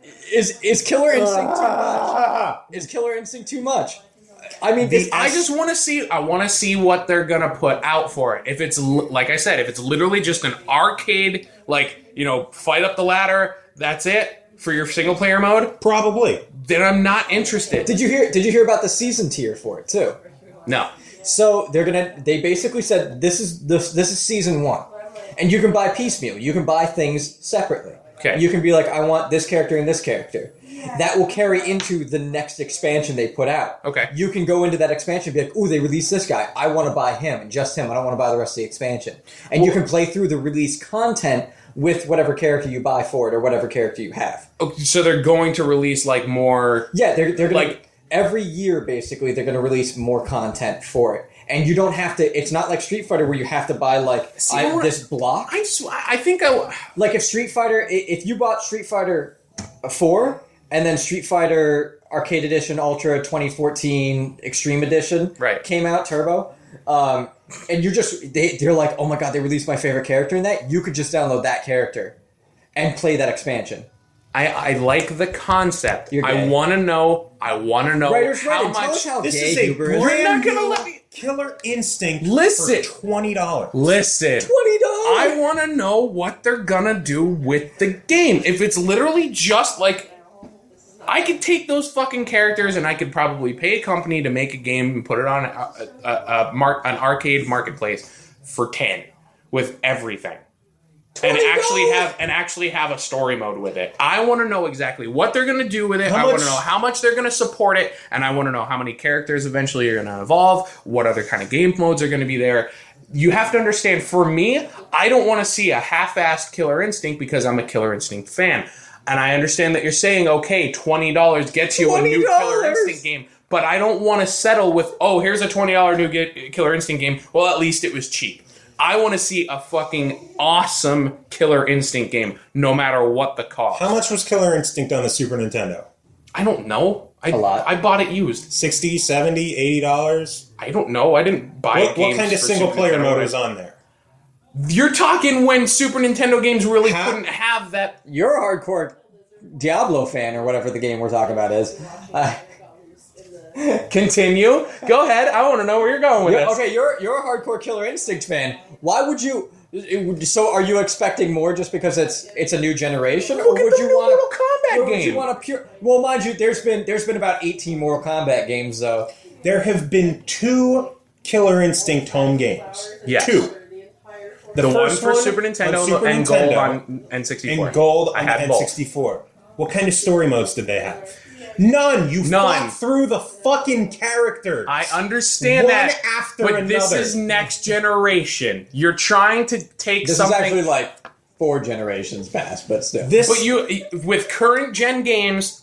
is Killer Instinct too much? Is Killer Instinct too much? I mean, I just want to see. I want to see what they're gonna put out for it. If it's like I said, if it's literally just an arcade, like fight up the ladder, that's it for your single player mode. Probably. Then I'm not interested. Did you hear about the season tier for it too? No. So they basically said this is season 1, and you can buy piecemeal. You can buy things separately. Okay. You can be like, I want this character and this character. That will carry into the next expansion they put out. Okay. You can go into that expansion and be like, ooh, they released this guy. I want to buy him and just him. I don't want to buy the rest of the expansion. And you can play through the released content with whatever character you buy for it or whatever character you have. Okay, so they're going to release like more. Yeah, they're going to... Like- every year, basically, they're going to release more content for it. And you don't have to... It's not like Street Fighter where you have to buy, like, this block. I think Like, if Street Fighter... If you bought Street Fighter 4... and then Street Fighter Arcade Edition Ultra 2014 Extreme Edition came out, Turbo. And you're just... They're like, oh my god, they released my favorite character in that. You could just download that character and play that expansion. I like the concept. You're I gay. want to know Writers, how tell us much. how This gay is a Huber is. You're brand not gonna new let me- Killer Instinct Listen. for $20. Listen. $20! I want to know what they're gonna do with the game. If it's literally just like, I could take those fucking characters and I could probably pay a company to make a game and put it on an arcade marketplace for 10 with everything. And actually have a story mode with it. I want to know exactly what they're going to do with it. I want to know how much they're going to support it, and I want to know how many characters eventually are going to evolve, what other kind of game modes are going to be there. You have to understand, for me, I don't want to see a half-assed Killer Instinct because I'm a Killer Instinct fan. And I understand that you're saying, okay, $20 gets you a new Killer Instinct game, but I don't want to settle with, oh, here's a $20 new Killer Instinct game. Well, at least it was cheap. I want to see a fucking awesome Killer Instinct game, no matter what the cost. How much was Killer Instinct on the Super Nintendo? I don't know. A lot. I bought it used. $60, $70, $80? I don't know. I didn't buy What games kind of for single Super player Nintendo. mode is on there? You're talking when Super Nintendo games really couldn't have that. You're a hardcore Diablo fan or whatever the game we're talking about is. Continue. Go ahead. I want to know where you're going with this. Okay, you're a hardcore Killer Instinct fan. Why would you? So, are you expecting more just because it's a new generation, or Look at would the you new want Mortal Kombat Would game. you want a pure? Well, mind you, there's been about 18 Mortal Kombat games though. There have been 2 Killer Instinct home games. Yes. 2. The one first for Super Nintendo on Super and Nintendo Gold on N64. and Gold on I had the both. N64. What kind of story modes did they have? None. You fought through the fucking characters. I understand One that, after but this another. is next generation. You're trying to take This something. is actually like 4 generations past, but still. But you, with current gen games,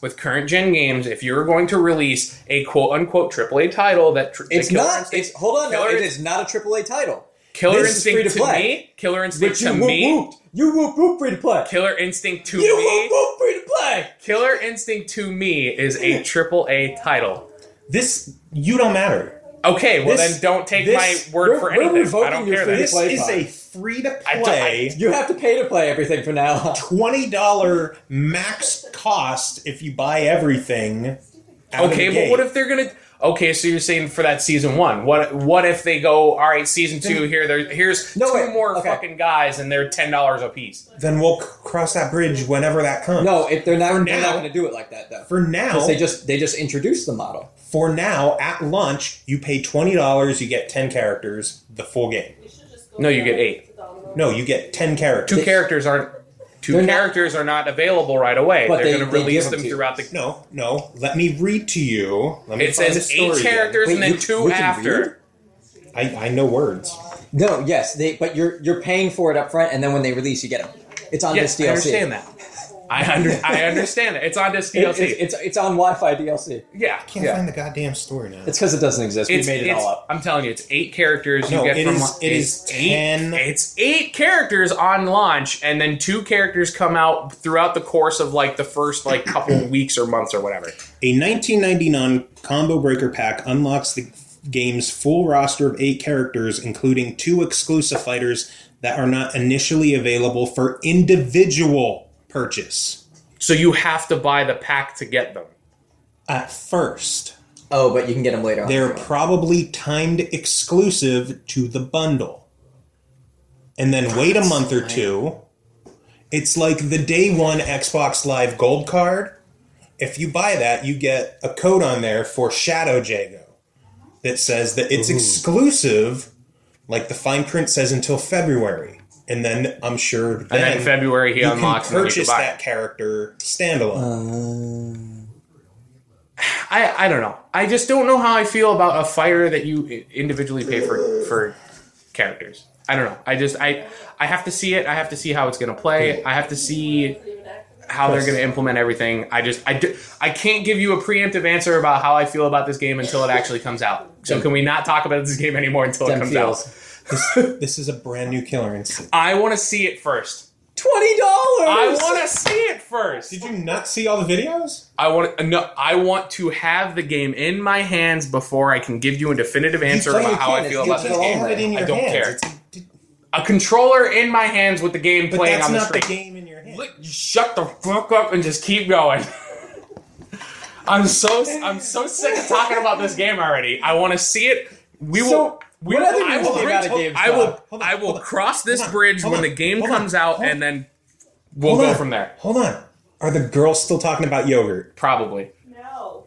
if you're going to release a quote unquote AAA title It's not. It is not a AAA title. Killer This is Instinct free to to play. me. Killer Instinct But to me. You whoop free to play. Killer Instinct to You me. whoop free to play. Killer Instinct to me is a AAA title. This you don't matter. Okay, well This- then don't take this- my word for we're anything. I revoking don't your care free that. This play is pod. a free to I play You have to pay to play everything from now on. $20 max cost if you buy everything. Out of Okay, the but gate. what if they're gonna? Okay, so you're saying for that season 1. What if they go? All right, season 2. Here's No, 2 wait, more okay. fucking guys, and they're $10 a piece. Then we'll cross that bridge whenever that comes. No, they're not now- going to do it like that though. For now, Because they just introduced the model. for now, at launch, you pay $20, you get 10 characters, the full game. No, you get 8. No, you get 10 characters. 2 characters aren't. They're not- characters are not available right away. But They're going to they release give them them to you. throughout the. No. Let me read to you. Let me It find the says story 8 again. characters Wait, and then you 2 can after. I know words. No, yes, but you're paying for it up front, and then when they release, you get them. It's on Yes, this DLC. I understand that. I understand it. It's on this DLC. It's on Wi-Fi DLC. Yeah, Can't yeah. find the goddamn story now. It's because it doesn't exist. We made it all up. I'm telling you, it's 8 characters. No, you get it from is- it is 10. It's 8 characters on launch, and then 2 characters come out throughout the course of like the first like couple weeks or months or whatever. A 1999 Combo Breaker pack unlocks the game's full roster of 8 characters, including 2 exclusive fighters that are not initially available for individual purchase. So you have to buy the pack to get them. At first, Oh, but you can get them later on. they're probably timed exclusive to the bundle. And then wait a month or 2. It's like the day 1 Xbox Live Gold card. If you buy that, you get a code on there for Shadow Jago that says that it's exclusive, like the fine print says, until February. And then I'm sure And then in February he you unlocks can and then you purchase can buy that it. character standalone. I don't know. I just don't know how I feel about a fighter that you individually pay for characters. I don't know. I have to see it. I have to see how it's going to play. I have to see how they're going to implement everything. I can't give you a preemptive answer about how I feel about this game until it actually comes out. So can we not talk about this game anymore until it comes out? This is a brand new Killer Instinct. I want to see it first. $20. I want to see it first. Did you not see all the videos? I want to have the game in my hands before I can give you a definitive answer No, you about how I can't. feel It's about good this for all game. of it in your I don't hands. care. A controller in my hands with the game But playing that's on the not the screen. game in your hands. Shut the fuck up and just keep going. I'm so sick of talking about this game already. I want to see it. What other news came out of GameStop? I will cross this bridge when the game comes out, and then we'll Hold go on. from there. Hold on. Are the girls still talking about yogurt? Probably. No.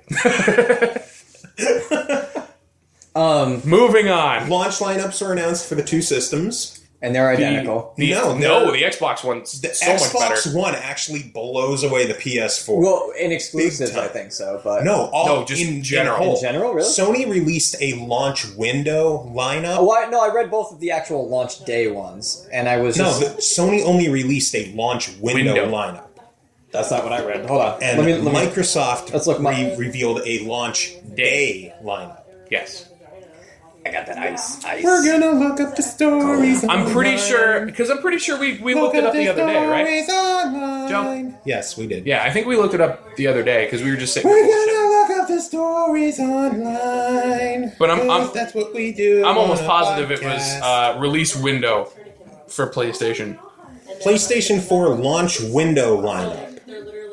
Moving on. Launch lineups were announced for the 2 systems. And they're identical. No, the Xbox one's The so much better. Xbox One actually blows away the PS4. Well, in exclusives, Big time. I think so. But no, just in general. in a whole. In general, really? Sony released a launch window lineup. Oh, I read both of the actual launch day ones, and I was No, just... Sony only released a launch window Window. lineup. That's not what I read. Hold on. And let me, Microsoft let's look revealed a launch day lineup. Yes. I got that ice. We're gonna look up the stories. I'm pretty sure we looked it up the other day, right? Joe? Yes, we did. Yeah, I think we looked it up the other day because we were just sitting there We're bullshitting. gonna look up the stories online. But I'm- 'cause that's what we do. I'm almost on a positive it was podcast. release window for PlayStation. PlayStation 4 launch window lineup. They're literally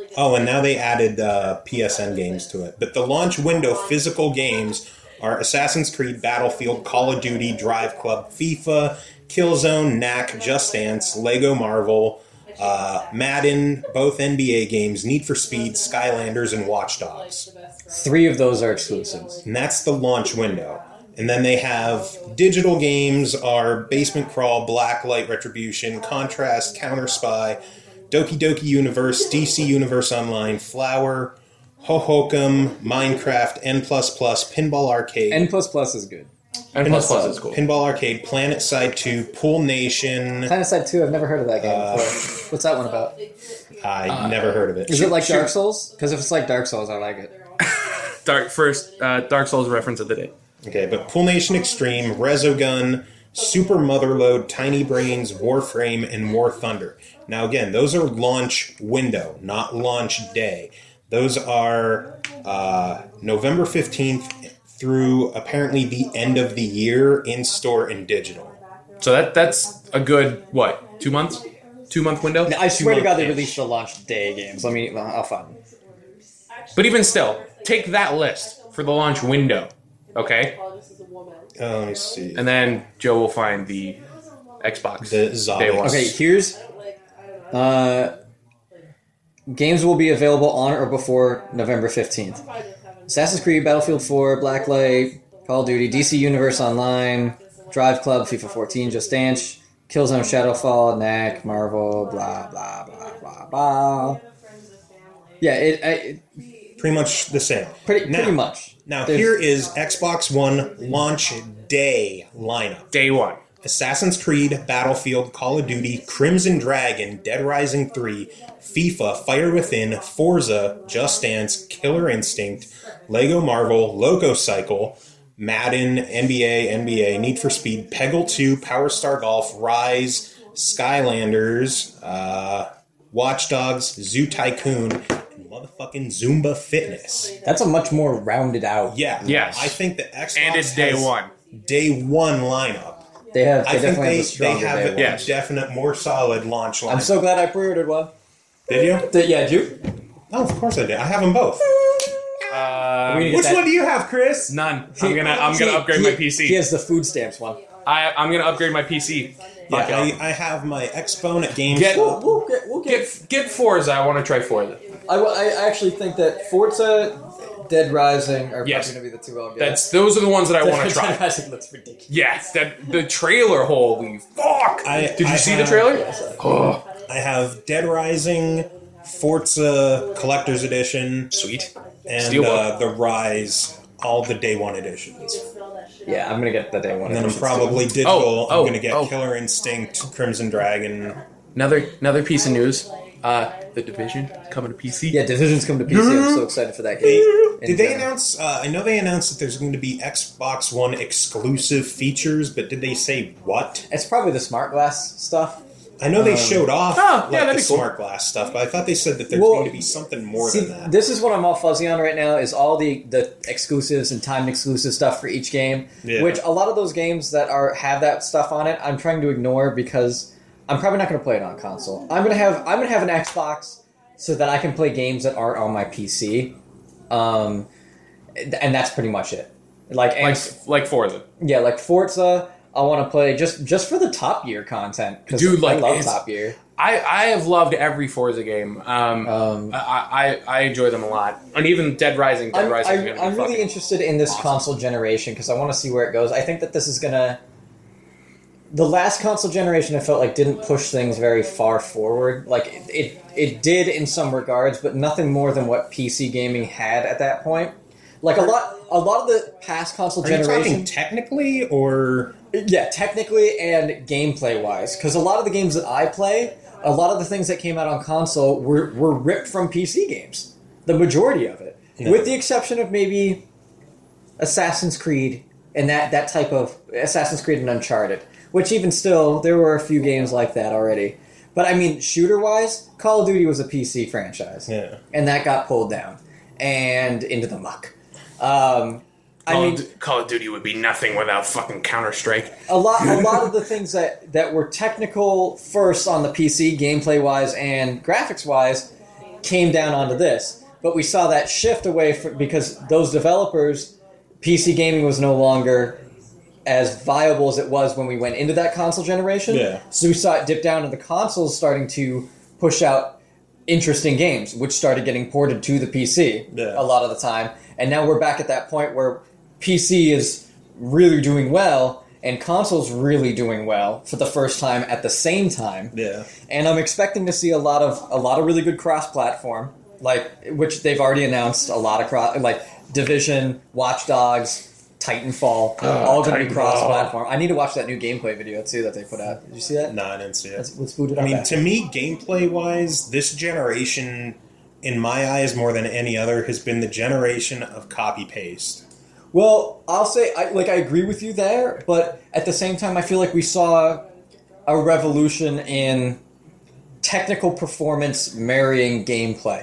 Oh, and now they added PSN games to it. But the launch window physical games are Assassin's Creed, Battlefield, Call of Duty, Drive Club, FIFA, Killzone, Knack, Just Dance, Lego Marvel, Madden, both NBA games, Need for Speed, Skylanders, and Watch Dogs. 3 of those are exclusives. And that's the launch window. And then they have digital games are Basement Crawl, Blacklight Retribution, Contrast, Counter Spy, Doki Doki Universe, DC Universe Online, Flower, Hohokam, Minecraft, N++, Pinball Arcade, N++ is good. And plus is cool. Pinball Arcade, Planet Side 2, Pool Nation. PlanetSide 2, I've never heard of that game before. What's that one about? I never heard of it. Is it like Dark Souls? Because if it's like Dark Souls, I like it. Dark Souls reference of the day. Okay, but Pool Nation Extreme, Resogun, Super Motherload, Tiny Brains, Warframe, and War Thunder. Now again, those are launch window, not launch day. Those are November 15th through apparently the end of the year in store and digital. So that's a good, 2 months? 2 month window? I swear to God they 2 month-ish. released the launch day games. I'll find them. But even still, take that list for the launch window, okay? Let me see. And then Joe will find the Xbox The day Zombies. one. Okay, here's... games will be available on or before November 15th. Assassin's Creed, Battlefield 4, Blacklight, Call of Duty, DC Universe Online, Drive Club, FIFA 14, Just Dance, Killzone Shadowfall, Knack, Marvel, blah, blah, blah, blah, blah. Yeah, it Pretty much the same. pretty much. Now, There's- here is Xbox One launch day lineup. Day one. Assassin's Creed, Battlefield, Call of Duty, Crimson Dragon, Dead Rising 3, FIFA, Fire Within, Forza, Just Dance, Killer Instinct, Lego Marvel, Loco Cycle, Madden, NBA, Need for Speed, Peggle 2, Power Star Golf, Rise, Skylanders, Watch Dogs, Zoo Tycoon, and motherfucking Zumba Fitness. That's a much more rounded out. Yeah. Yes. I think the Xbox And it's day has one. Day one lineup. They I think definitely have a they stronger have day a one. Yes. definite, more solid launch lineup. I'm so glad I pre-ordered one. Did you? Yeah, did you? Oh, of course I did. I have them both. Which one do you have, Chris? None. I'm gonna upgrade my PC. He has the food stamps one. I'm gonna upgrade my PC. Fuck Yeah, it. I have my Xbone at GameStop. Get- We'll get. Get Forza. I want to try Forza. I actually think that Forza, Dead Rising are Yes. probably going to be the two I'll get. Those are the ones that I want to try. Dead Rising looks ridiculous. Yes, the trailer. Holy fuck! Did you see the trailer? Oh, I have Dead Rising, Forza Collector's Edition, sweet. and Steelbook. the Rise, all the Day One editions. Yeah, I'm going to get the day one. And then I'm edition, probably too. digital. I'm oh, going to get oh. Killer Instinct, Crimson Dragon. Another piece of news. The Division coming to PC. Yeah, Division's coming to PC. I'm so excited for that game. Did they announce? I know they announced that there's going to be Xbox One exclusive features, but did they say what? It's probably the smart glass stuff. I know they showed off Oh, yeah, like that'd the be cool. smart glass stuff, but I thought they said that there's Well, going to be something more See, than that. this is what I'm all fuzzy on right now, is all the exclusives and timed exclusive stuff for each game, Yeah. which a lot of those games that have that stuff on it, I'm trying to ignore because I'm probably not going to play it on console. I'm going to have an Xbox so that I can play games that aren't on my PC, and that's pretty much it. Like Forza. yeah, like Forza, I want to play just for the Top Gear content. 'Cause Dude, like, I love it's- Top Gear. I have loved every Forza game. I enjoy them a lot, and even Dead Rising. I'm I'm really interested in this awesome. console generation because I want to see where it goes. I think that this is gonna. The last console generation, I felt like didn't push things very far forward. Like it did in some regards, but nothing more than what PC gaming had at that point. Like a lot of the past console Are you generation. talking technically or? Yeah, technically and gameplay wise, because a lot of the games that I play, a lot of the things that came out on console were ripped from PC games. The majority of it, Yeah. with the exception of maybe Assassin's Creed and that type of Assassin's Creed and Uncharted, which even still there were a few games like that already. But I mean, shooter wise, Call of Duty was a PC franchise, Yeah. and that got pulled down and into the muck. Call of Duty would be nothing without fucking Counter-Strike. A lot of the things that were technical first on the PC, gameplay wise and graphics wise, came down onto this. But we saw that shift away from, because those developers, PC gaming was no longer as viable as it was when we went into that console generation. Yeah. So we saw it dip down, and the consoles starting to push out interesting games, which started getting ported to the PC a lot of the time. And now we're back at that point where PC is really doing well, and consoles really doing well for the first time at the same time. Yeah. And I'm expecting to see a lot of really good cross-platform, which they've already announced. A lot of like Division, Watch Dogs, Titanfall, all going to be cross-platform. I need to watch that new gameplay video too that they put out. Did you see that? No, I didn't see it. Let's boot it up. I mean, to me, gameplay-wise, this generation, in my eyes, more than any other, has been the generation of copy-paste. Well, I'll say, I agree with you there, but at the same time, I feel like we saw a revolution in technical performance marrying gameplay.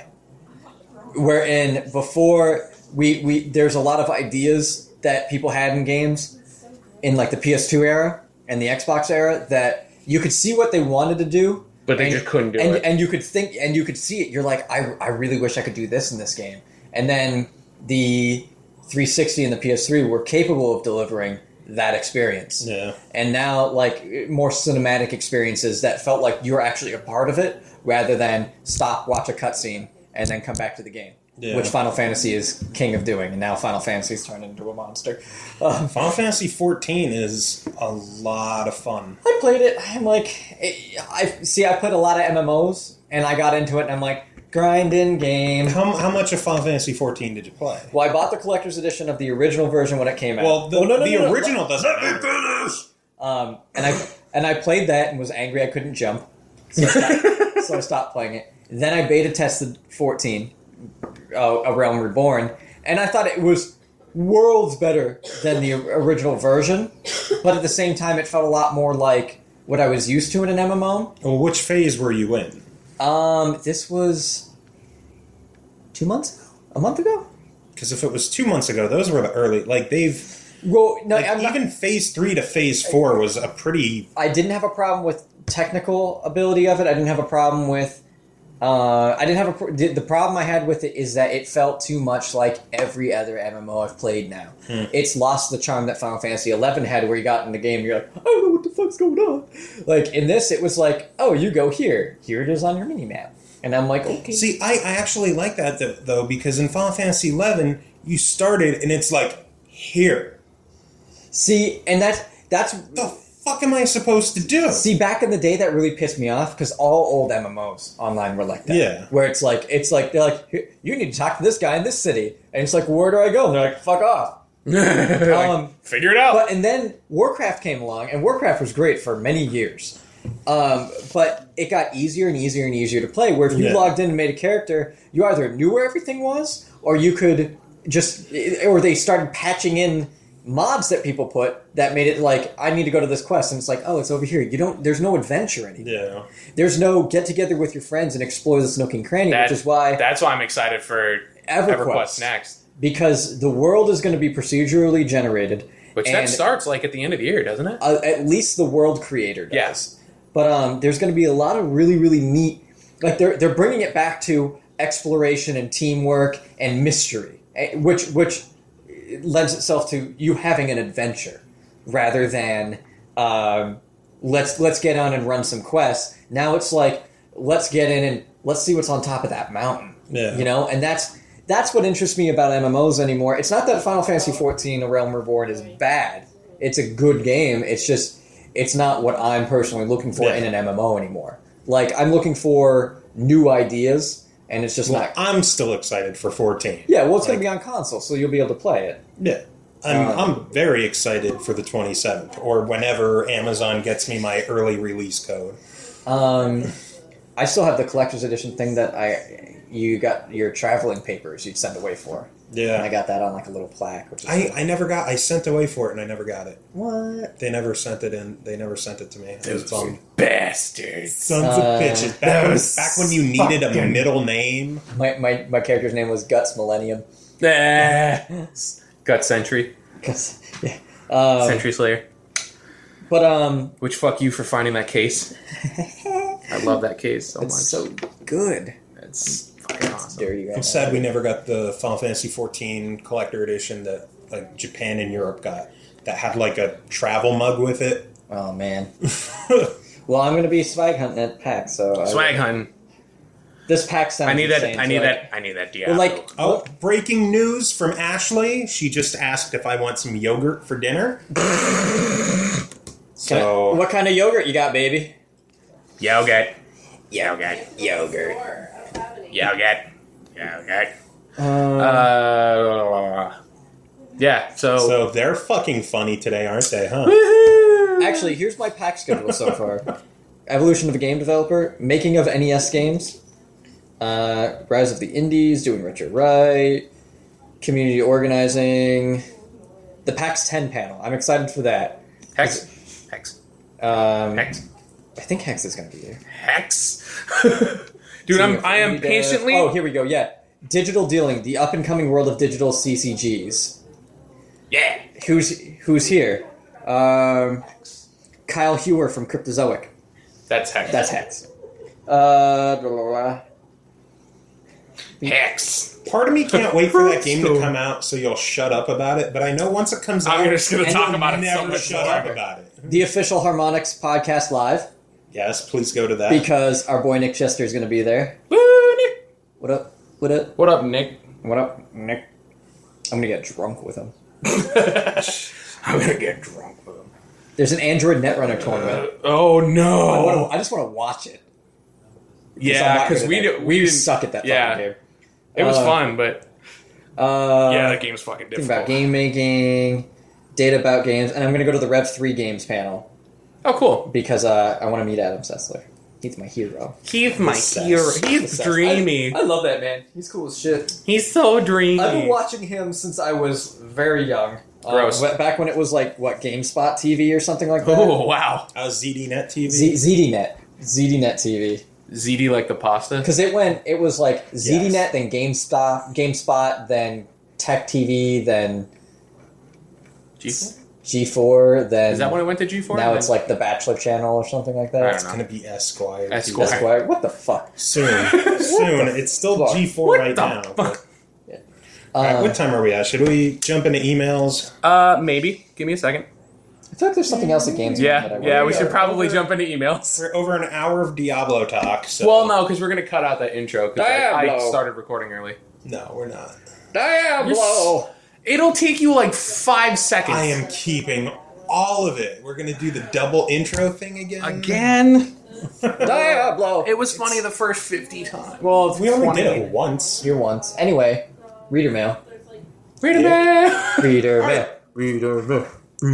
Wherein before, there's a lot of ideas that people had in games in like the PS2 era and the Xbox era that you could see what they wanted to do, but they just couldn't do it. And you could think, and you could see it. You're like, I really wish I could do this in this game. And then the 360 and the PS3 were capable of delivering that experience. Yeah. And now, like, more cinematic experiences that felt like you were actually a part of it rather than stop, watch a cutscene, and then come back to the game. Yeah. Which Final Fantasy is king of doing, and now Final Fantasy's turned into a monster. Final Fantasy 14 is a lot of fun. I played it. I'm like, I played a lot of MMOs, and I got into it, and I'm like, grind in game. How much of Final Fantasy 14 did you play? Well, I bought the collector's edition of the original version when it came out. Well, the original doesn't. Let me finish. And I played that and was angry I couldn't jump, so I stopped playing it. Then I beta tested 14. A Realm Reborn, and I thought it was worlds better than the original version, but at the same time it felt a lot more like what I was used to in an MMO. Well, which phase were you in? This was 2 months ago? A month ago? Because if it was 2 months ago, those were the early, like they've... Well, no, like, even phase 3 to phase 4 was a pretty... I didn't have a problem with technical ability of it. I didn't have a problem with the problem I had with it is that it felt too much like every other MMO I've played now. It's lost the charm that Final Fantasy XI had, where you got in the game and you're like, I don't know what the fuck's going on. Like, in this, it was like, oh, you go here. Here it is on your minimap. And I'm like, okay. See, I actually like that, though, because in Final Fantasy XI, you started and it's like, here. See, and that's... The fuck am I supposed to do? See, back in the day, that really pissed me off because all old MMOs online were like that. Yeah. Where it's like they're like, you need to talk to this guy in this city, and it's like, where do I go? And they're like, fuck off. Figure it out. And then Warcraft came along, and Warcraft was great for many years. But it got easier and easier and easier to play. Where if you logged in and made a character, you either knew where everything was, or you could or they started patching in mods that people put that made it like, I need to go to this quest, and it's like, oh, it's over here. There's no adventure anymore. Yeah. There's no get together with your friends and explore this nook and cranny, which is why... That's why I'm excited for EverQuest next. Because the world is going to be procedurally generated. Which that starts like at the end of the year, doesn't it? At least the world creator does. Yes. But there's going to be a lot of really, really neat... Like, they're bringing it back to exploration and teamwork and mystery, which lends itself to you having an adventure rather than let's get on and run some quests. Now it's like, let's get in and let's see what's on top of that mountain. Yeah. You know, and that's what interests me about MMOs anymore. It's not that Final Fantasy XIV A Realm Reborn is bad. It's a good game. It's just, it's not what I'm personally looking for in an MMO anymore. Like, I'm looking for new ideas. And it's just not... I'm still excited for 14. Yeah, well, it's going to be on console, so you'll be able to play it. Yeah. I'm very excited for the 27th, or whenever Amazon gets me my early release code. I still have the collector's edition thing that you got your traveling papers you'd send away for. Yeah. And I got that on like a little plaque. Which is I sent away for it and I never got it. What? They never sent it in. They never sent it to me. Those bastards. Sons of bitches. Back when you needed a middle name. My character's name was Guts Millennium. Gut Sentry. Yeah. Sentry Slayer. But which fuck you for finding that case. I love that case so much. It's so good. It's fucking awesome. Dirty right I'm sad we never got the Final Fantasy XIV collector edition that like Japan and Europe got. That had like a travel mug with it. Oh man. Well, I'm gonna be swag hunting at PAX, so Swag hunting. This PAX sounds. I need that. insane, I need so that. I need that Diablo. Well, like, Oh, breaking news from Ashley. She just asked if I want some yogurt for dinner. So what kind of yogurt you got, baby? Yogurt. Yogurt. Yogurt. Yeah. so they're fucking funny today, aren't they? Huh? Actually, here's my PAX schedule so far. Evolution of a Game Developer, making of NES games, Rise of the Indies, doing Richard Wright, community organizing, the PAX 10 panel. I'm excited for that. Hex. I think Hex is going to be there. Hex. Dude, I am patiently. Oh, here we go. Yeah, Digital Dealing, the up and coming world of digital CCGs. Yeah. Who's here? Kyle Hewer from Cryptozoic. That's Hex. That's Hex. Hex. Part of me can't wait for that game to come out, so you'll shut up about it. But I know once it comes out, I'm just going to and talk you'll about it so never much shut up more. about it. The official Harmonix podcast live, Yes, please go to that. because our boy Nick Chester is going to be there. Woo, Nick. What up? What up? What up, Nick? What up, Nick? I'm going to get drunk with him. I'm going to get drunk with him. There's an Android Netrunner tournament. Oh, no. I just want to watch it. Yeah, because we didn't suck at that yeah. fucking game. It was fun, but yeah, that game's fucking Think difficult. about game making, data about games, and I'm going to go to the Rev 3 Games panel Oh, cool. because I want to meet Adam Sessler. He's my hero. He's my Assess. hero. He's dreamy. I love that man. He's cool as shit. He's so dreamy. I've been watching him since I was very young. Gross. Back when it was like, what, GameSpot TV or something like that? Oh, wow. ZDNet TV. ZDNet. ZDNet TV. ZD like the pasta? Because it was like ZDNet, Yes. then GameSpot, then Tech TV, then G4? G4, then... Is that when it went to G4? Now it's like the Bachelor Channel or something like that. I It's don't know. going to be Esquire. Esquire. Esquire. What the fuck? Soon. It's still fuck? G4 What right the now. fuck? All right, what time are we at? Should we jump into emails? Maybe. Give me a second. I feel like there's something else at Games. Yeah, we should probably jump into emails. We're over an hour of Diablo talk. So Well, no, because we're going to cut out that intro, because I Diablo. started recording early. No, we're not. Diablo! It'll take you like 5 seconds. I am keeping all of it. We're going to do the double intro thing again. Again? Diablo! It was funny the first 50 times. Well, We only 20. did it once. Here once. Anyway, reader mail. Read it, Yeah. man. Reader All mail. right. Reader mail.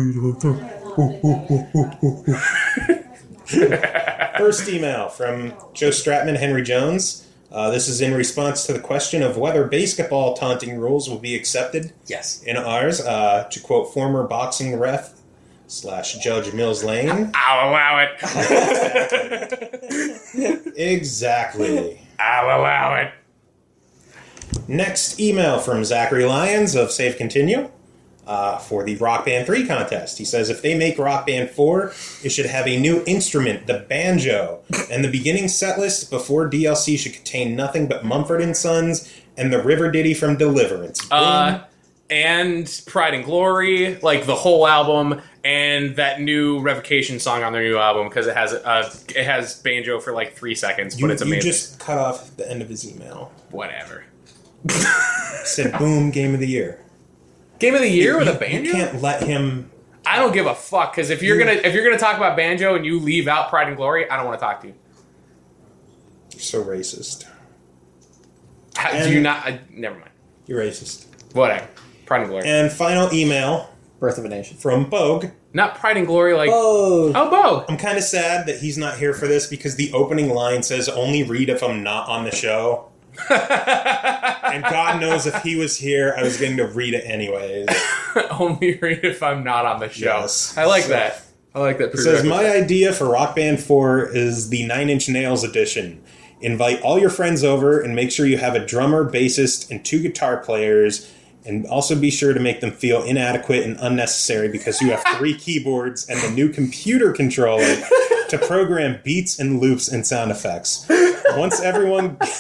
First email from Joe Stratman, Henry Jones. This is in response to the question of whether basketball taunting rules will be accepted Yes. in ours. To quote former boxing ref / Judge Mills Lane. I'll allow it. Exactly. I'll allow it. Next email from Zachary Lyons of Save Continue for the Rock Band 3 contest. He says, if they make Rock Band 4, it should have a new instrument, the banjo, and the beginning set list before DLC should contain nothing but Mumford & Sons and the River Ditty from Deliverance. Boom. And Pride and Glory, like the whole album, and that new Revocation song on their new album, because it has banjo for like 3 seconds, but it's You amazing. just cut off the end of his email. Whatever. Said, boom, game of the year. Game of the year with You- a banjo? You can't let him... I don't give a fuck, because if you're gonna talk about banjo and you leave out Pride and Glory, I don't want to talk to you. You're so racist. Do you not? Never mind. You're racist. Whatever. Pride and Glory. And final email Birth of a Nation. from Bogue. Not Pride and Glory, like Oh! Bo. I'm kind of sad that he's not here for this because the opening line says, only read if I'm not on the show. And God knows if he was here, I was going to read it anyways. Only read if I'm not on the show. Yes. I like So- that. I like that. It says, my idea for Rock Band 4 is the 9 Inch Nails edition. Invite all your friends over and make sure you have a drummer, bassist, and 2 guitar players. And also be sure to make them feel inadequate and unnecessary because you have 3 keyboards and the new computer controller to program beats and loops and sound effects. Once everyone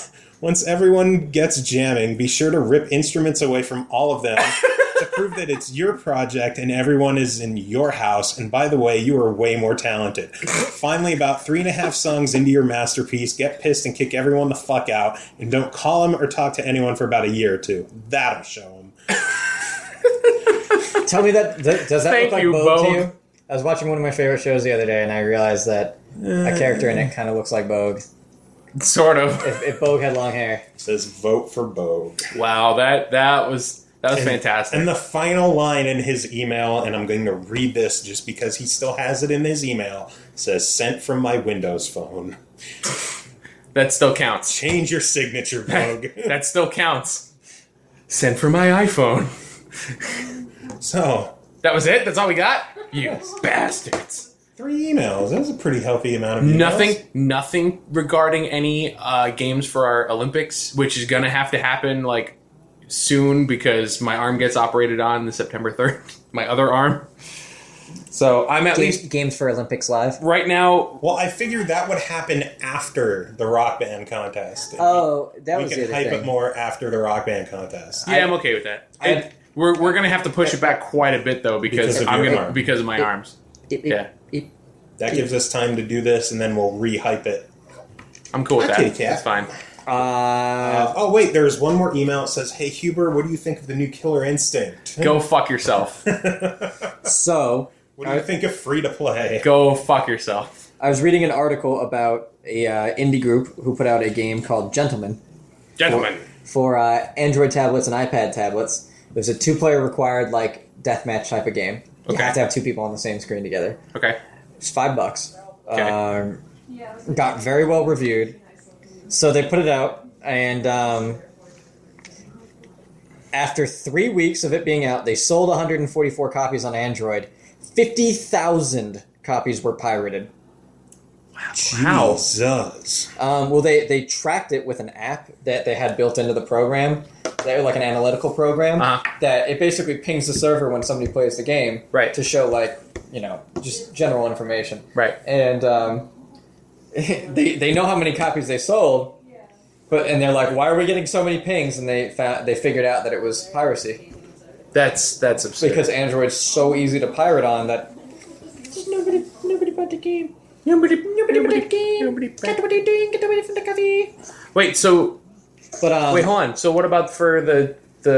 Once everyone gets jamming, be sure to rip instruments away from all of them to prove that it's your project and everyone is in your house. And by the way, you are way more talented. Finally, about 3.5 songs into your masterpiece, get pissed and kick everyone the fuck out, and don't call them or talk to anyone for about a year or two. That'll show them. Tell me that, does that Thank look like you, Bogue to Bogue. you? I was watching one of my favorite shows the other day, and I realized that a character in it kind of looks like Bogue. Sort of. If Bogue had long hair. It says vote for Bogue. Wow, that was fantastic. And the final line in his email, and I'm going to read this just because he still has it in his email, says, sent from my Windows phone. That still counts. Change your signature, Vogue. That still counts. Sent for my iPhone. So, That was it? That's all we got? You bastards. 3 emails. That was a pretty healthy amount of emails. Nothing regarding any games for our Olympics, which is going to have to happen like soon because my arm gets operated on the September 3rd. My other arm. So I'm at least Games for Olympics Live. right now. Well, I figured that would happen after the Rock Band contest. Oh, that we was can the other hype thing. it more after the Rock Band contest. Yeah, I'm okay with that. We're going to have to push it back quite a bit though because Because of your arm. because of my arms. Yeah. That gives us time to do this, and then we'll re-hype it. I'm cool with Okay, that. Kat. That's fine. Oh, wait, there's one more email. It says, hey, Huber, what do you think of the new Killer Instinct? Go fuck yourself. So, What do you think of free-to-play? Go fuck yourself. I was reading an article about a indie group who put out a game called Gentlemen Gentlemen. for Android tablets and iPad tablets. It was a 2-player required, like, deathmatch type of game. You Okay. have to have 2 people on the same screen together. Okay. It's $5. Okay. Got very well reviewed. So they put it out, and after 3 weeks of it being out, they sold 144 copies on Android. 50,000 copies were pirated. Wow. Jesus. Well, they tracked it with an app that they had built into the program. They're like an analytical program that it basically pings the server when somebody plays the game, Right. to show like just general information, Right. And they know how many copies they sold, and they're like, why are we getting so many pings? And they figured out that it was piracy That's absurd. because Android's so easy to pirate on that. Just nobody bought the game. Nobody Nobody bought the game. Get away from the coffee. Wait, so But wait, hold on. So what about for the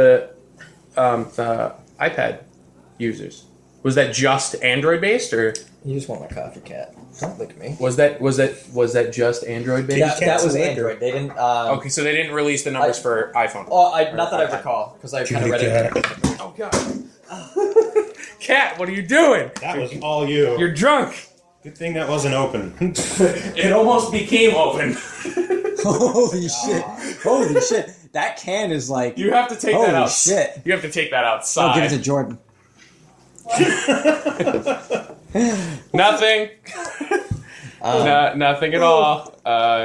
iPad users? Was that just Android based, or You just want my coffee, Cat. Don't lick me. was that just Android based? That was liquor. Android. They didn't. Okay, so they didn't release the numbers for iPhone. Not that I recall, because I kind of read it. Oh god. Cat, what are you doing? That was all you. You're drunk. Good thing that wasn't open. It almost became open. Holy shit! Holy shit! That can is like. You have to take that Holy out. shit. You have to take that I'll outside. give it to Jordan. Nothing. Nothing at all.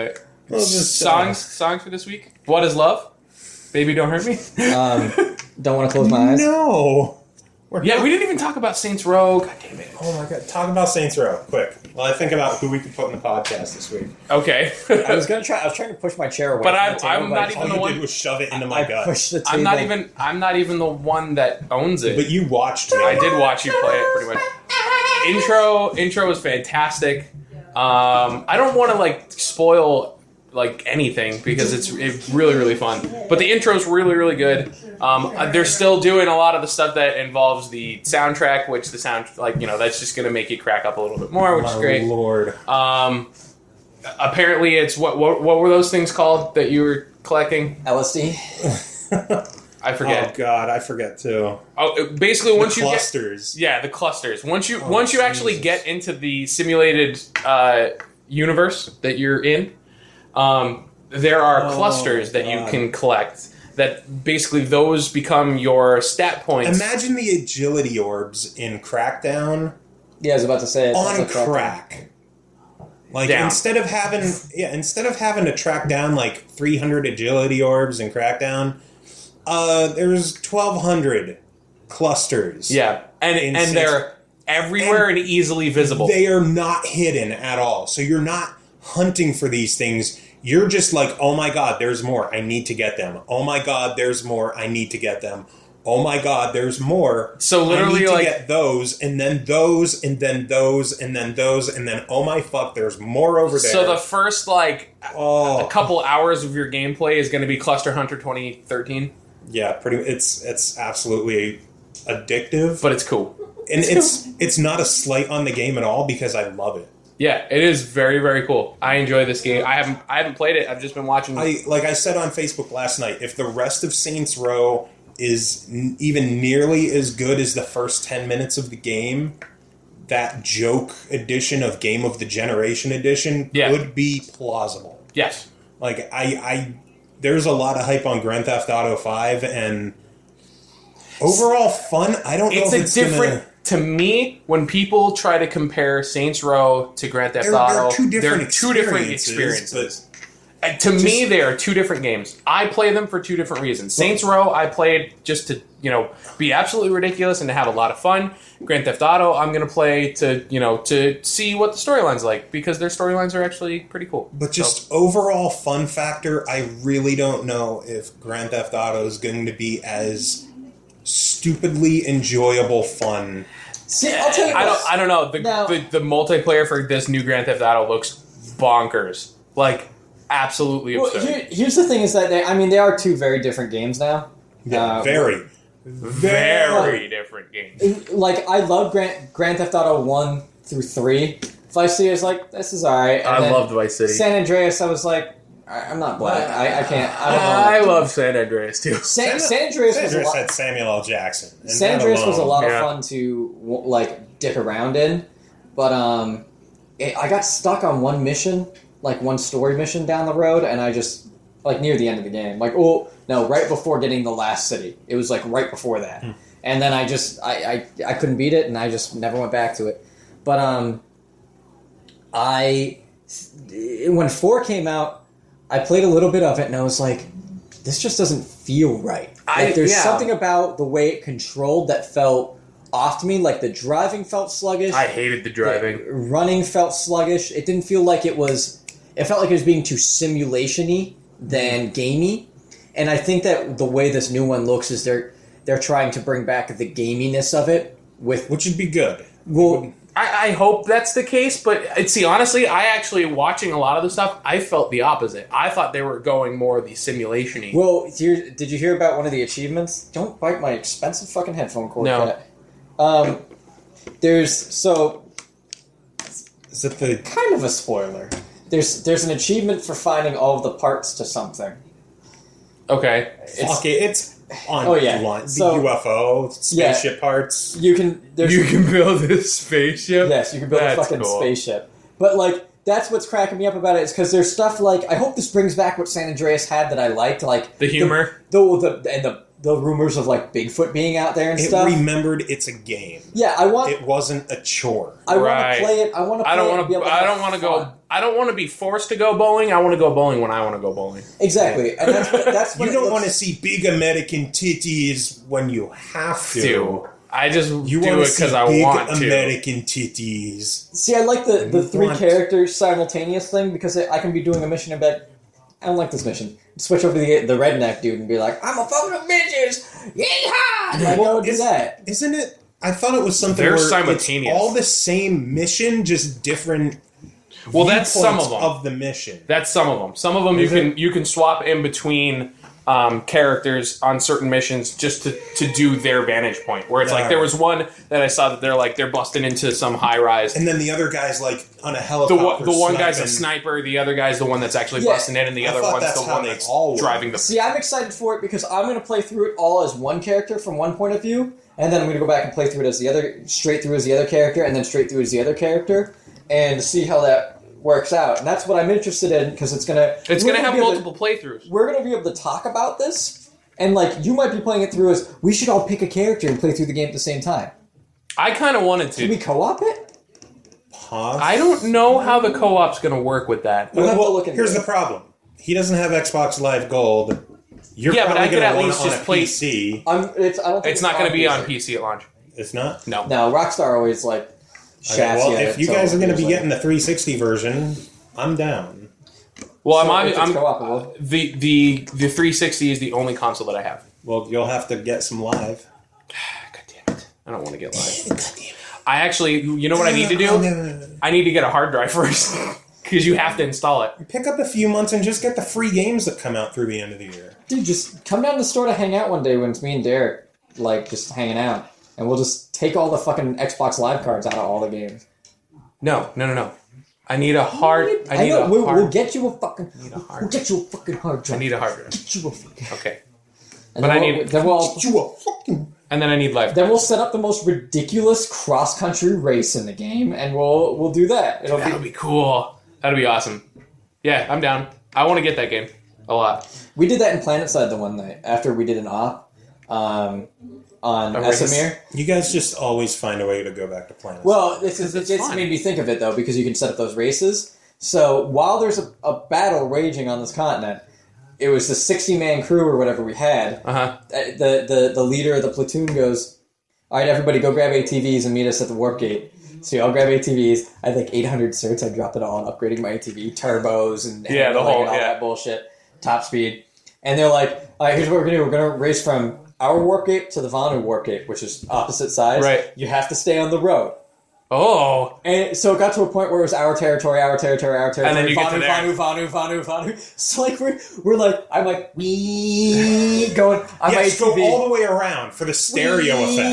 Songs for this week. What is love? Baby, don't hurt me. Don't want to close my eyes. No. Yeah, we didn't even talk about Saints Row. God damn it. Oh my god. Talk about Saints Row, quick. While I think about who we could put in the podcast this week. Okay. I was trying to push my chair away. But from the table, I'm not I even All the you one. did was shove it into my I gut. pushed the table. I'm not even the one that owns it. But you watched me. I did watch you play it pretty much. Intro was fantastic. I don't want to like spoil like anything because it's really really fun. But the intro's really really good. They're still doing a lot of the stuff that involves the soundtrack, which the sound that's just gonna make you crack up a little bit more, which is great. Lord. Apparently, it's what were those things called that you were collecting? LSD. I forget. Oh god, I forget too. Basically, once you get Clusters. the clusters. Once you actually Jesus. get into the simulated universe that you're in, there are clusters that you God. can collect. That basically those become your stat points. Imagine the agility orbs in Crackdown Yeah, I was about to say it. on That's a crack. Like Down. instead of having to track down like 300 agility orbs in Crackdown, there's 1,200 clusters. Yeah, and Insane. they're everywhere and easily visible. They are not hidden at all. So you're not hunting for these things. You're just like, oh my god, there's more. I need to get them. Oh my god, there's more. I need to get them. Oh my god, there's more. So literally, I need to like, get those, and then those, and then those, and then those, and then oh my fuck, there's more over there. So the first a couple hours of your gameplay is going to be Cluster Hunter 2013, yeah, it's absolutely addictive, but it's cool. and it's not a slight on the game at all because I love it. Yeah, it is very, very cool. I enjoy this game. I haven't played it. I've just been watching. Like I said on Facebook last night, if the rest of Saints Row is even nearly as good as the first 10 minutes of the game, that joke edition of Game of the Generation edition could be plausible. Yes. Like, there's a lot of hype on Grand Theft Auto 5, and overall fun, I don't know if it's different. To me, when people try to compare Saints Row to Grand Theft Auto, they're two different experiences. To me, they are two different games. I play them for two different reasons. Saints Row, I played just to, be absolutely ridiculous and to have a lot of fun. Grand Theft Auto, I'm going to play to see what the storyline's like, because their storylines are actually pretty cool. But just overall fun factor, I really don't know if Grand Theft Auto is going to be as stupidly enjoyable fun. See, I'll tell you what. I don't know. The multiplayer for this new Grand Theft Auto looks bonkers. Like, absolutely absurd. Well, here's the thing: is that they are two very different games now. Yeah, very different games. Like, I love Grand Theft Auto 1 through 3. Vice City is like, this is alright. I loved Vice City. San Andreas, I was like, I'm not black. I can't. I don't know. I love San Andreas too. San Andreas had Samuel L. Jackson. San Andreas was a lot of fun to dick around in, but I got stuck on one mission, like one story mission down the road, and I just near the end of the game, right before getting the last city. It was right before that, and then I couldn't beat it, and I just never went back to it. But when 4 came out, I played a little bit of it, and I was like, this just doesn't feel right. There's something about the way it controlled that felt off to me. Like, the driving felt sluggish. I hated the driving. The running felt sluggish. It didn't feel like it was... It felt like it was being too simulation-y than gamey. And I think that the way this new one looks is they're trying to bring back the gaminess of it. Which would be good. Well... I hope that's the case, but honestly, I actually, watching a lot of the stuff, I felt the opposite. I thought they were going more the simulation-y. Well, did you hear about one of the achievements? Don't bite my expensive fucking headphone cord. No. Is it the... Kind of a spoiler. There's an achievement for finding all of the parts to something. Okay. It's on the so, UFO, spaceship parts. You can build a spaceship? Yes, you can build a fucking spaceship. But, that's what's cracking me up about it, is because there's stuff I hope this brings back what San Andreas had that I liked, the humor? The rumors of, Bigfoot being out there and stuff. It remembered it's a game. Yeah, It wasn't a chore. I want to play it. I want to play it. I don't want to be forced to go bowling. I want to go bowling when I want to go bowling. Exactly. And that's what you don't want to see big American titties when you have to. I just do it because I want to. Big American titties. See, I like the 3 characters simultaneous thing, because I can be doing a mission and be like, I don't like this mission. Switch over to the redneck dude and be like, I'm a fucking bitches! Yeehaw! Do that. Isn't it? I thought it was something They're where simultaneous. It's all the same mission, just different. Well, that's some of them. Of the mission. That's some of them. Some of them you can swap in between characters on certain missions just to do their vantage point. Where it's there was one that I saw that they're busting into some high rise, and then the other guy's on a helicopter. The one guy's a sniper, the other guy's the one that's actually busting in, and the other one's the one that's driving the. See, I'm excited for it because I'm going to play through it all as one character from one point of view, and then I'm going to go back and play through it as straight through as the other character, and then straight through as the other character, and see how that works out. And that's what I'm interested in, because it's gonna have multiple playthroughs. We're gonna be able to talk about this, and you might be playing it through as we should all pick a character and play through the game at the same time. I kind of wanted to. Can we co-op it? I don't know how the co-op's gonna work with that. Well, here's the problem. He doesn't have Xbox Live Gold. You're probably going to want it on a PC. It's not going to be on PC at launch. It's not? No. No, Rockstar always well, if you guys are going to be getting the 360 version, I'm down. Well, So I'm if it's co-opable. the 360 is the only console that I have. Well, you'll have to get some live. God damn it! I don't want to get live. I actually, you know what I need to do? I need to get a hard drive first because you have to install it. Pick up a few months and just get the free games that come out through the end of the year. Dude, just come down to the store to hang out one day when it's me and Derek, like, just hanging out. And we'll just take all the fucking Xbox Live cards out of all the games. No. I need a hard. We'll get you a fucking. hard We'll get you a fucking hard drive. I need a hard drive. Get you a fucking. Okay, And but then I we'll- need. Then we'll Get you a fucking... And then I need live. then we'll set up the most ridiculous cross country race in the game, and we'll do that. That'll be cool. That'll be awesome. Yeah, I'm down. I want to get that game a lot. We did that in PlanetSide the one night after we did an op on race? Esamir. You guys just always find a way to go back to Planet. Well, it's fun. made me think of it though because you can set up those races. So while there's a battle raging on this continent, it was the 60-man crew or whatever we had. The leader of the platoon goes, "All right, everybody, go grab ATVs and meet us at the warp gate." So y'all grab ATVs. I had like 800 certs. I dropped it all on upgrading my ATV, turbos, and Yeah, the handling whole- and all yeah. that bullshit, top speed. And they're like, "All right, here's what we're gonna do. We're gonna race from our warp gate to the Vanu warp gate, which is opposite sides. Right. You have to stay on the road." Oh, And so it got to a point where it was our territory, our territory, our territory. And then you get to Vanu. So like we're like, I'm like, wee going on my yes, go ATV. all the way around for the stereo effect.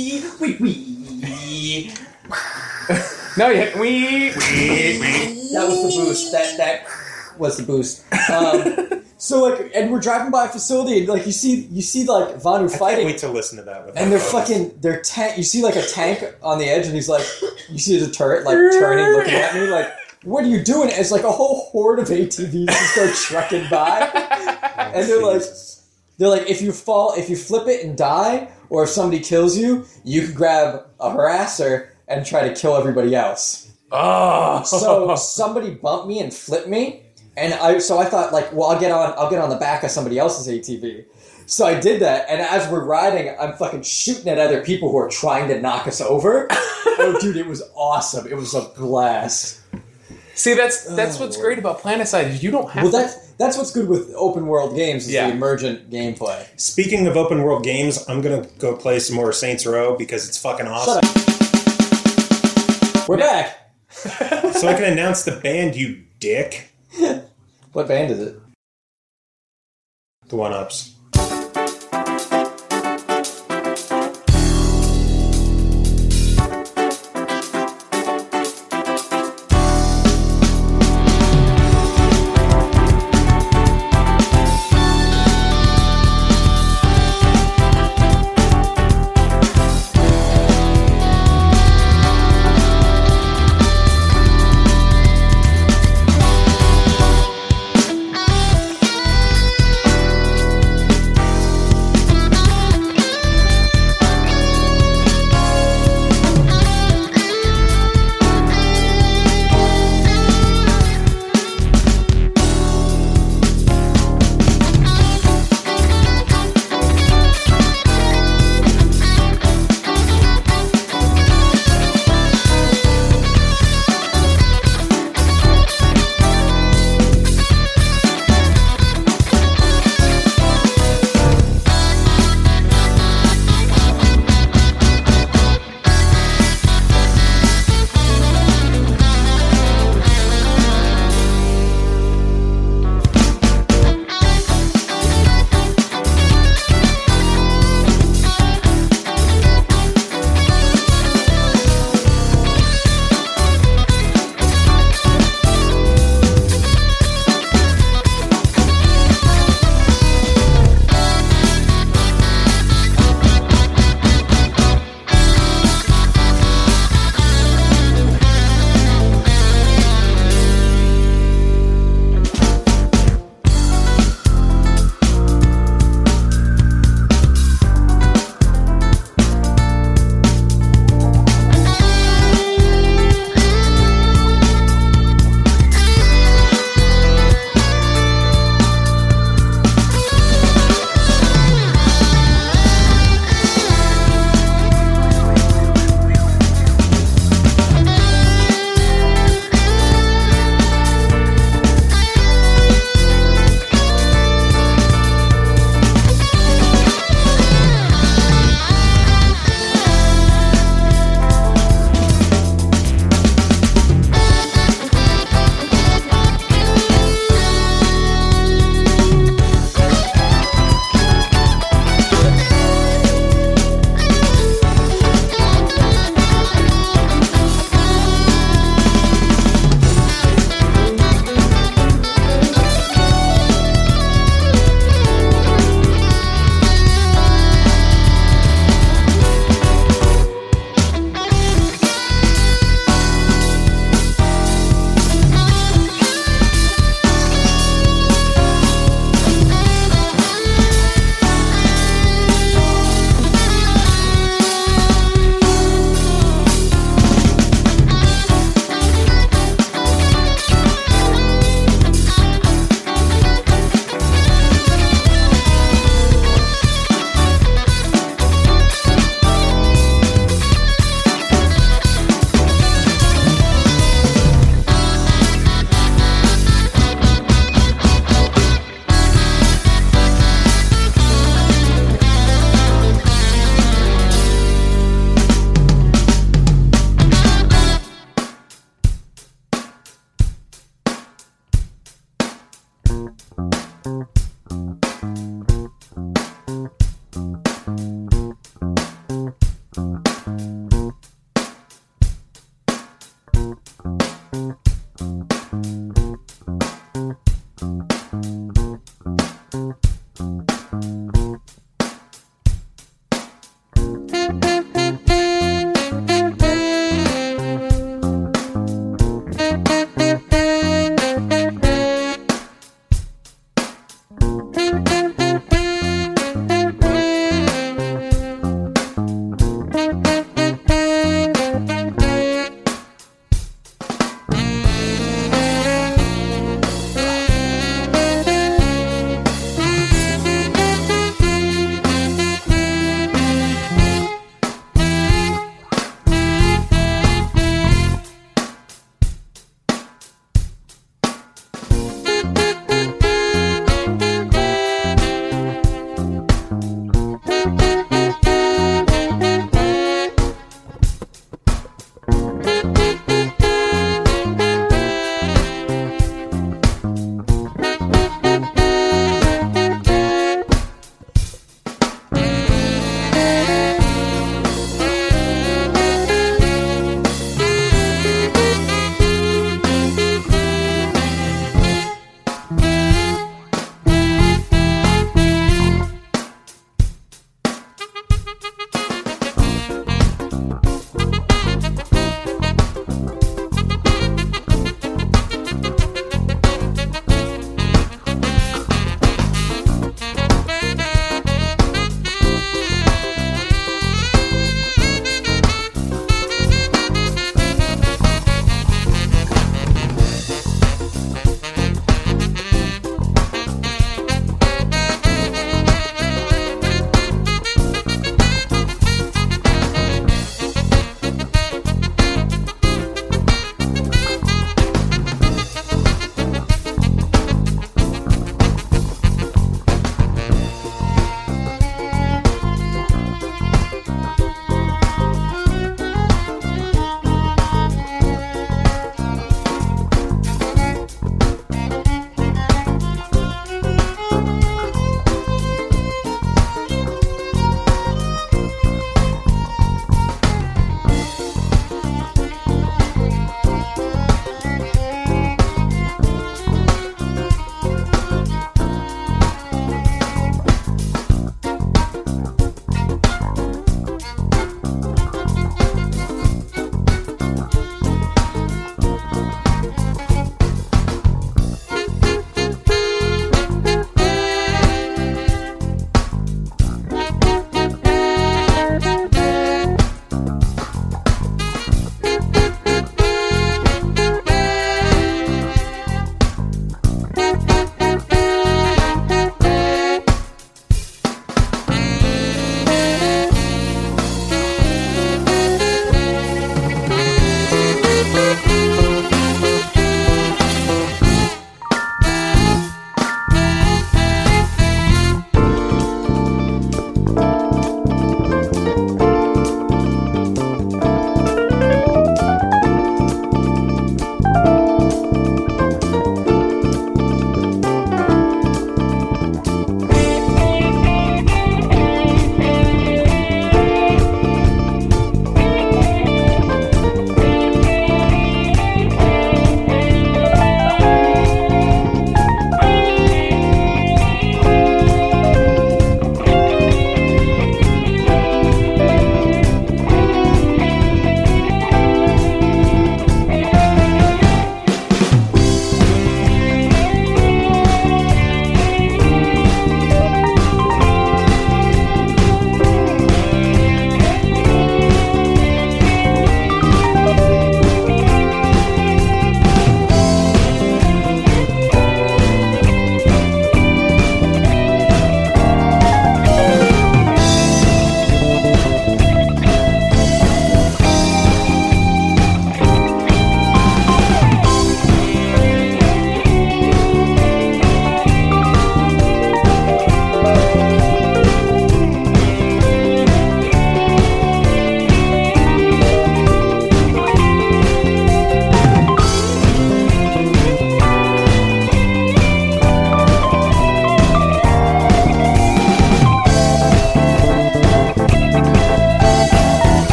Wee. no! You hit That was the boost. That was the boost. So like, and we're driving by a facility, and like you see like Vanu I can't fighting. wait to listen to that. With And they're fucking, they're tank. You see like a tank on the edge, and he's like, you see the turret like turning, looking at me, like, what are you doing? And it's like a whole horde of ATVs just go trucking by, and they're like, if you flip it and die, or if somebody kills you, you can grab a harasser and try to kill everybody else. Oh, So somebody bumped me and flipped me, and I thought like, well, I'll get on the back of somebody else's ATV. So I did that, and as we're riding, I'm fucking shooting at other people who are trying to knock us over. Oh, dude, it was awesome. It was a blast. See, that's what's great about PlanetSide is you don't have. Well, that's what's good with open world games is Yeah. the emergent gameplay. Speaking of open world games, I'm gonna go play some more Saints Row because it's fucking awesome. Shut up. We're back. So I can announce the band, you dick. What band is it? The One-Ups.